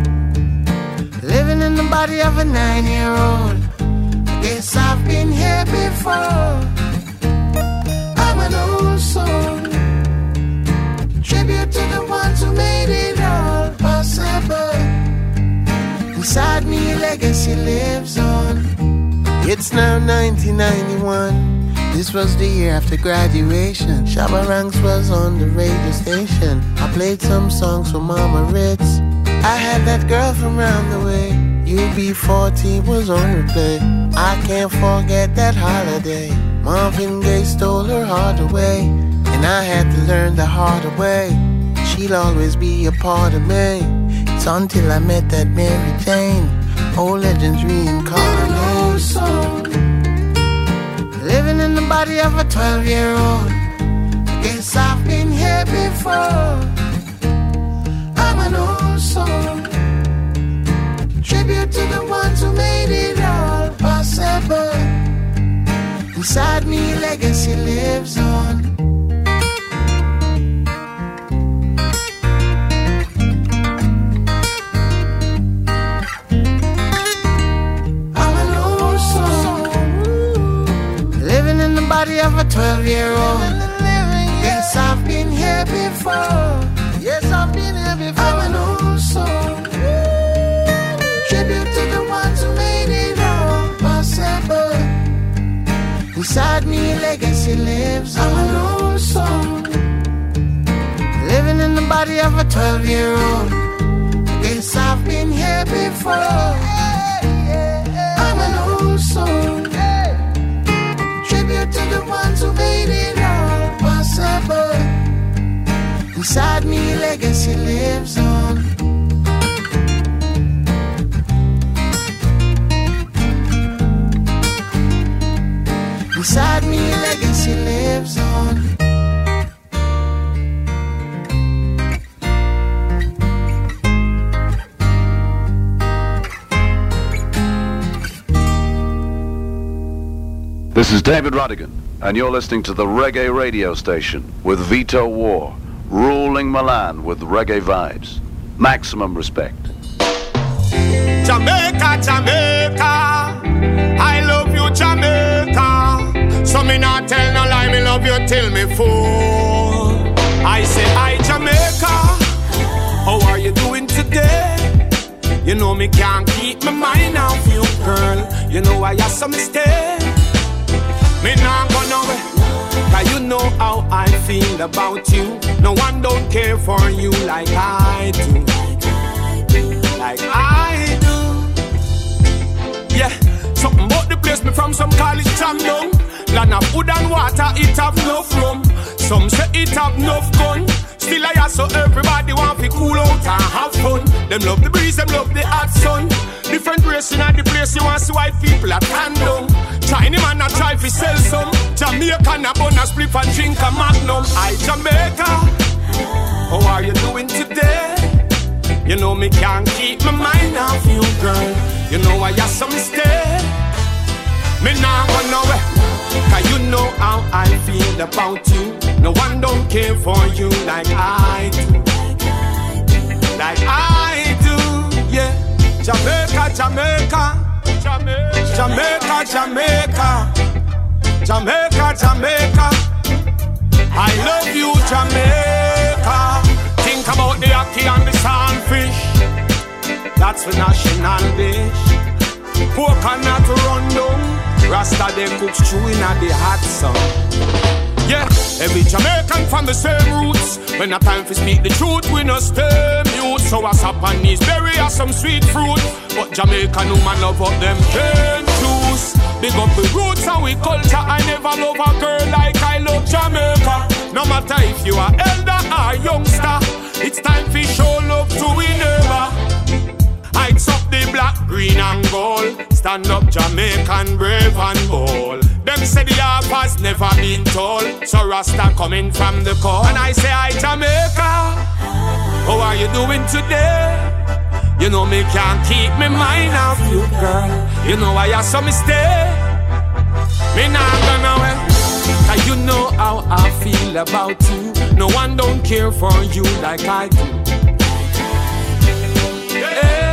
living in the body of a 9-year-old. Guess I've been here before. I'm an old soul, tribute to the ones who made it all possible. Inside me, legacy lives on. It's now 1991. This was the year after graduation. Shabba Ranks was on the radio station. I played some songs for Mama Ritz. I had that girl from round the way. UB40 was on replay. I can't forget that holiday. Marvin Gaye stole her heart away, and I had to learn the harder way. She'll always be a part of me. It's until I met that Mary Jane. Old legends reincarnate. Soul, living in the body of a 12-year-old. Guess I've been here before. I'm an old soul, tribute to the ones who made it all possible. Inside me, legacy lives on. I'm an old soul, living in the body of a 12-year-old. Yes, I've been here before. Yes, I've been here before. I'm an old soul, tribute to the ones who made it all possible. Inside me, legacy lives on. I'm an old soul, living in the body of a 12-year-old. Guess I've been here before. I'm an old soul, tribute to the ones who made it all possible. Inside me, legacy lives on. Inside me, legacy lives on. This is David Rodigan, and you're listening to the Reggae Radio Station with Vito War, ruling Milan with reggae vibes. Maximum respect. Jamaica, Jamaica, I love you, Jamaica. So me not tell no lie, me love you till me full. I say, hi Jamaica, how are you doing today? You know me can't keep my mind off you, girl. You know I have some mistake. Me not go nowhere, cause you know how I feel about you. No one don't care for you like I do. Like I do. Yeah, something about the place me from, some call it jam down. Land of wood and water, it have enough room. Some say it have enough gun. Still I have so everybody want to cool out and have fun. Them love the breeze, them love the hot sun. Different race in the place, you want to see white people at hand down. Chinese man a try to sell some. Jamaican a bun a split and drink a magnum. I Jamaica, how are you doing today? You know me can't keep my mind off you, girl. You know I have some mistake. Me nah go nowhere, cause you know how I feel about you. No one don't care for you like I do. Like I do, yeah. Jamaica, Jamaica, Jamaica, Jamaica, Jamaica, Jamaica. I love you, Jamaica. Think about the hockey and the dance with national dish. Coconut run down, Rasta them cook stew in the hot sun. Yeah, every Jamaican from the same roots. When a time for speak the truth, we no stay mute. So what's up on these berry or some sweet fruit? But Jamaican woman love up them cane juice. Big up the roots and we culture. I never love a girl like I love Jamaica. No matter if you are elder or youngster, it's time for show love to we neighbor. Heights up the black, green and gold. Stand up Jamaican, brave and bold. Them say the half has never been told. So Rasta coming from the core. And I say, hi Jamaica, how are you doing today? You know me can't keep me mind off you, girl. You know I have some mistake. Me not gonna away. Cause you know how I feel about you. No one don't care for you like I do. Yeah.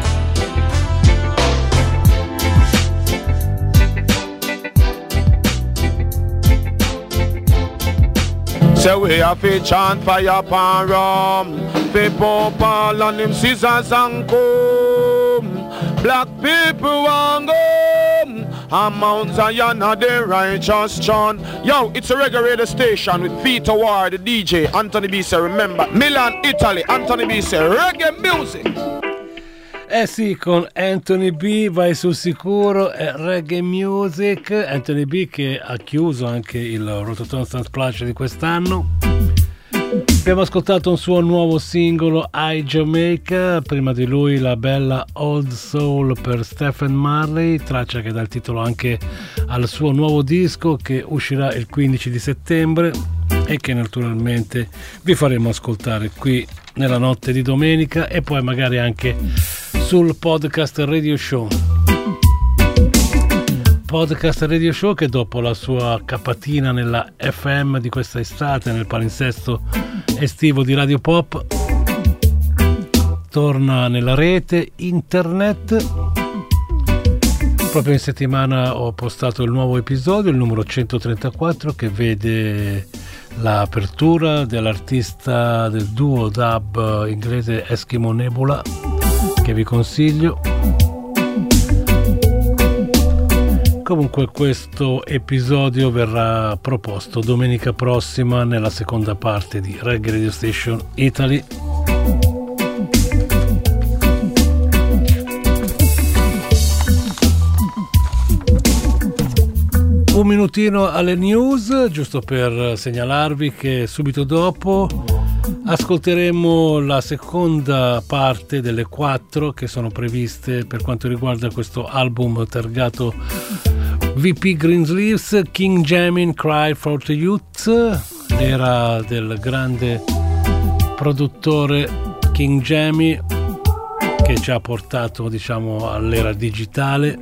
So we have to chant fire pan rum. People ball on them scissors and comb. Black people want go. And Mount Zion are the righteous chant. Yo, it's a reggae radio station with Vito Ward, the DJ, Anthony B. Say, remember, Milan, Italy, Anthony B. Say, reggae music. Eh sì, con Anthony B vai sul sicuro, è reggae music. Anthony B che ha chiuso anche il Rototom Splash di quest'anno. Abbiamo ascoltato un suo nuovo singolo, I Jamaica, prima di lui la bella Old Soul per Stephen Marley, traccia che dà il titolo anche al suo nuovo disco che uscirà il 15 di settembre e che naturalmente vi faremo ascoltare qui nella notte di domenica e poi magari anche sul podcast Radio Show. Podcast Radio Show che dopo la sua capatina nella FM di questa estate, nel palinsesto estivo di Radio Pop, torna nella rete internet. Proprio in settimana ho postato il nuovo episodio, il numero 134, che vede l'apertura dell'artista del duo dub inglese Eskimo Nebula, che vi consiglio. Comunque questo episodio verrà proposto domenica prossima nella seconda parte di Reggae Radio Station Italy. Un minutino alle news, giusto per segnalarvi che subito dopo ascolteremo la seconda parte delle 4 che sono previste per quanto riguarda questo album targato VP Greensleeves, King Jamin Cry for the Youth, l'era del grande produttore King Jammy che ci ha portato, diciamo, all'era digitale.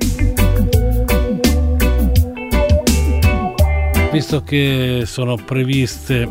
Visto che sono previste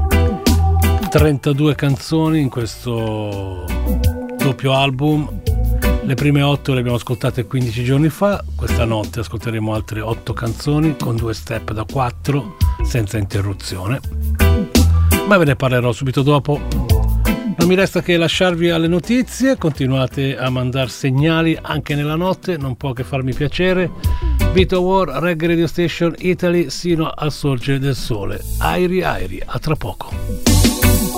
32 canzoni in questo doppio album, le prime 8 le abbiamo ascoltate 15 giorni fa, questa notte ascolteremo altre 8 canzoni con 2 step da 4 senza interruzione, ma ve ne parlerò subito dopo. Non mi resta che lasciarvi alle notizie, continuate a mandare segnali anche nella notte, non può che farmi piacere. Vito War, Reggae Radio Station Italy, sino al sorgere del sole. Airi, a tra poco.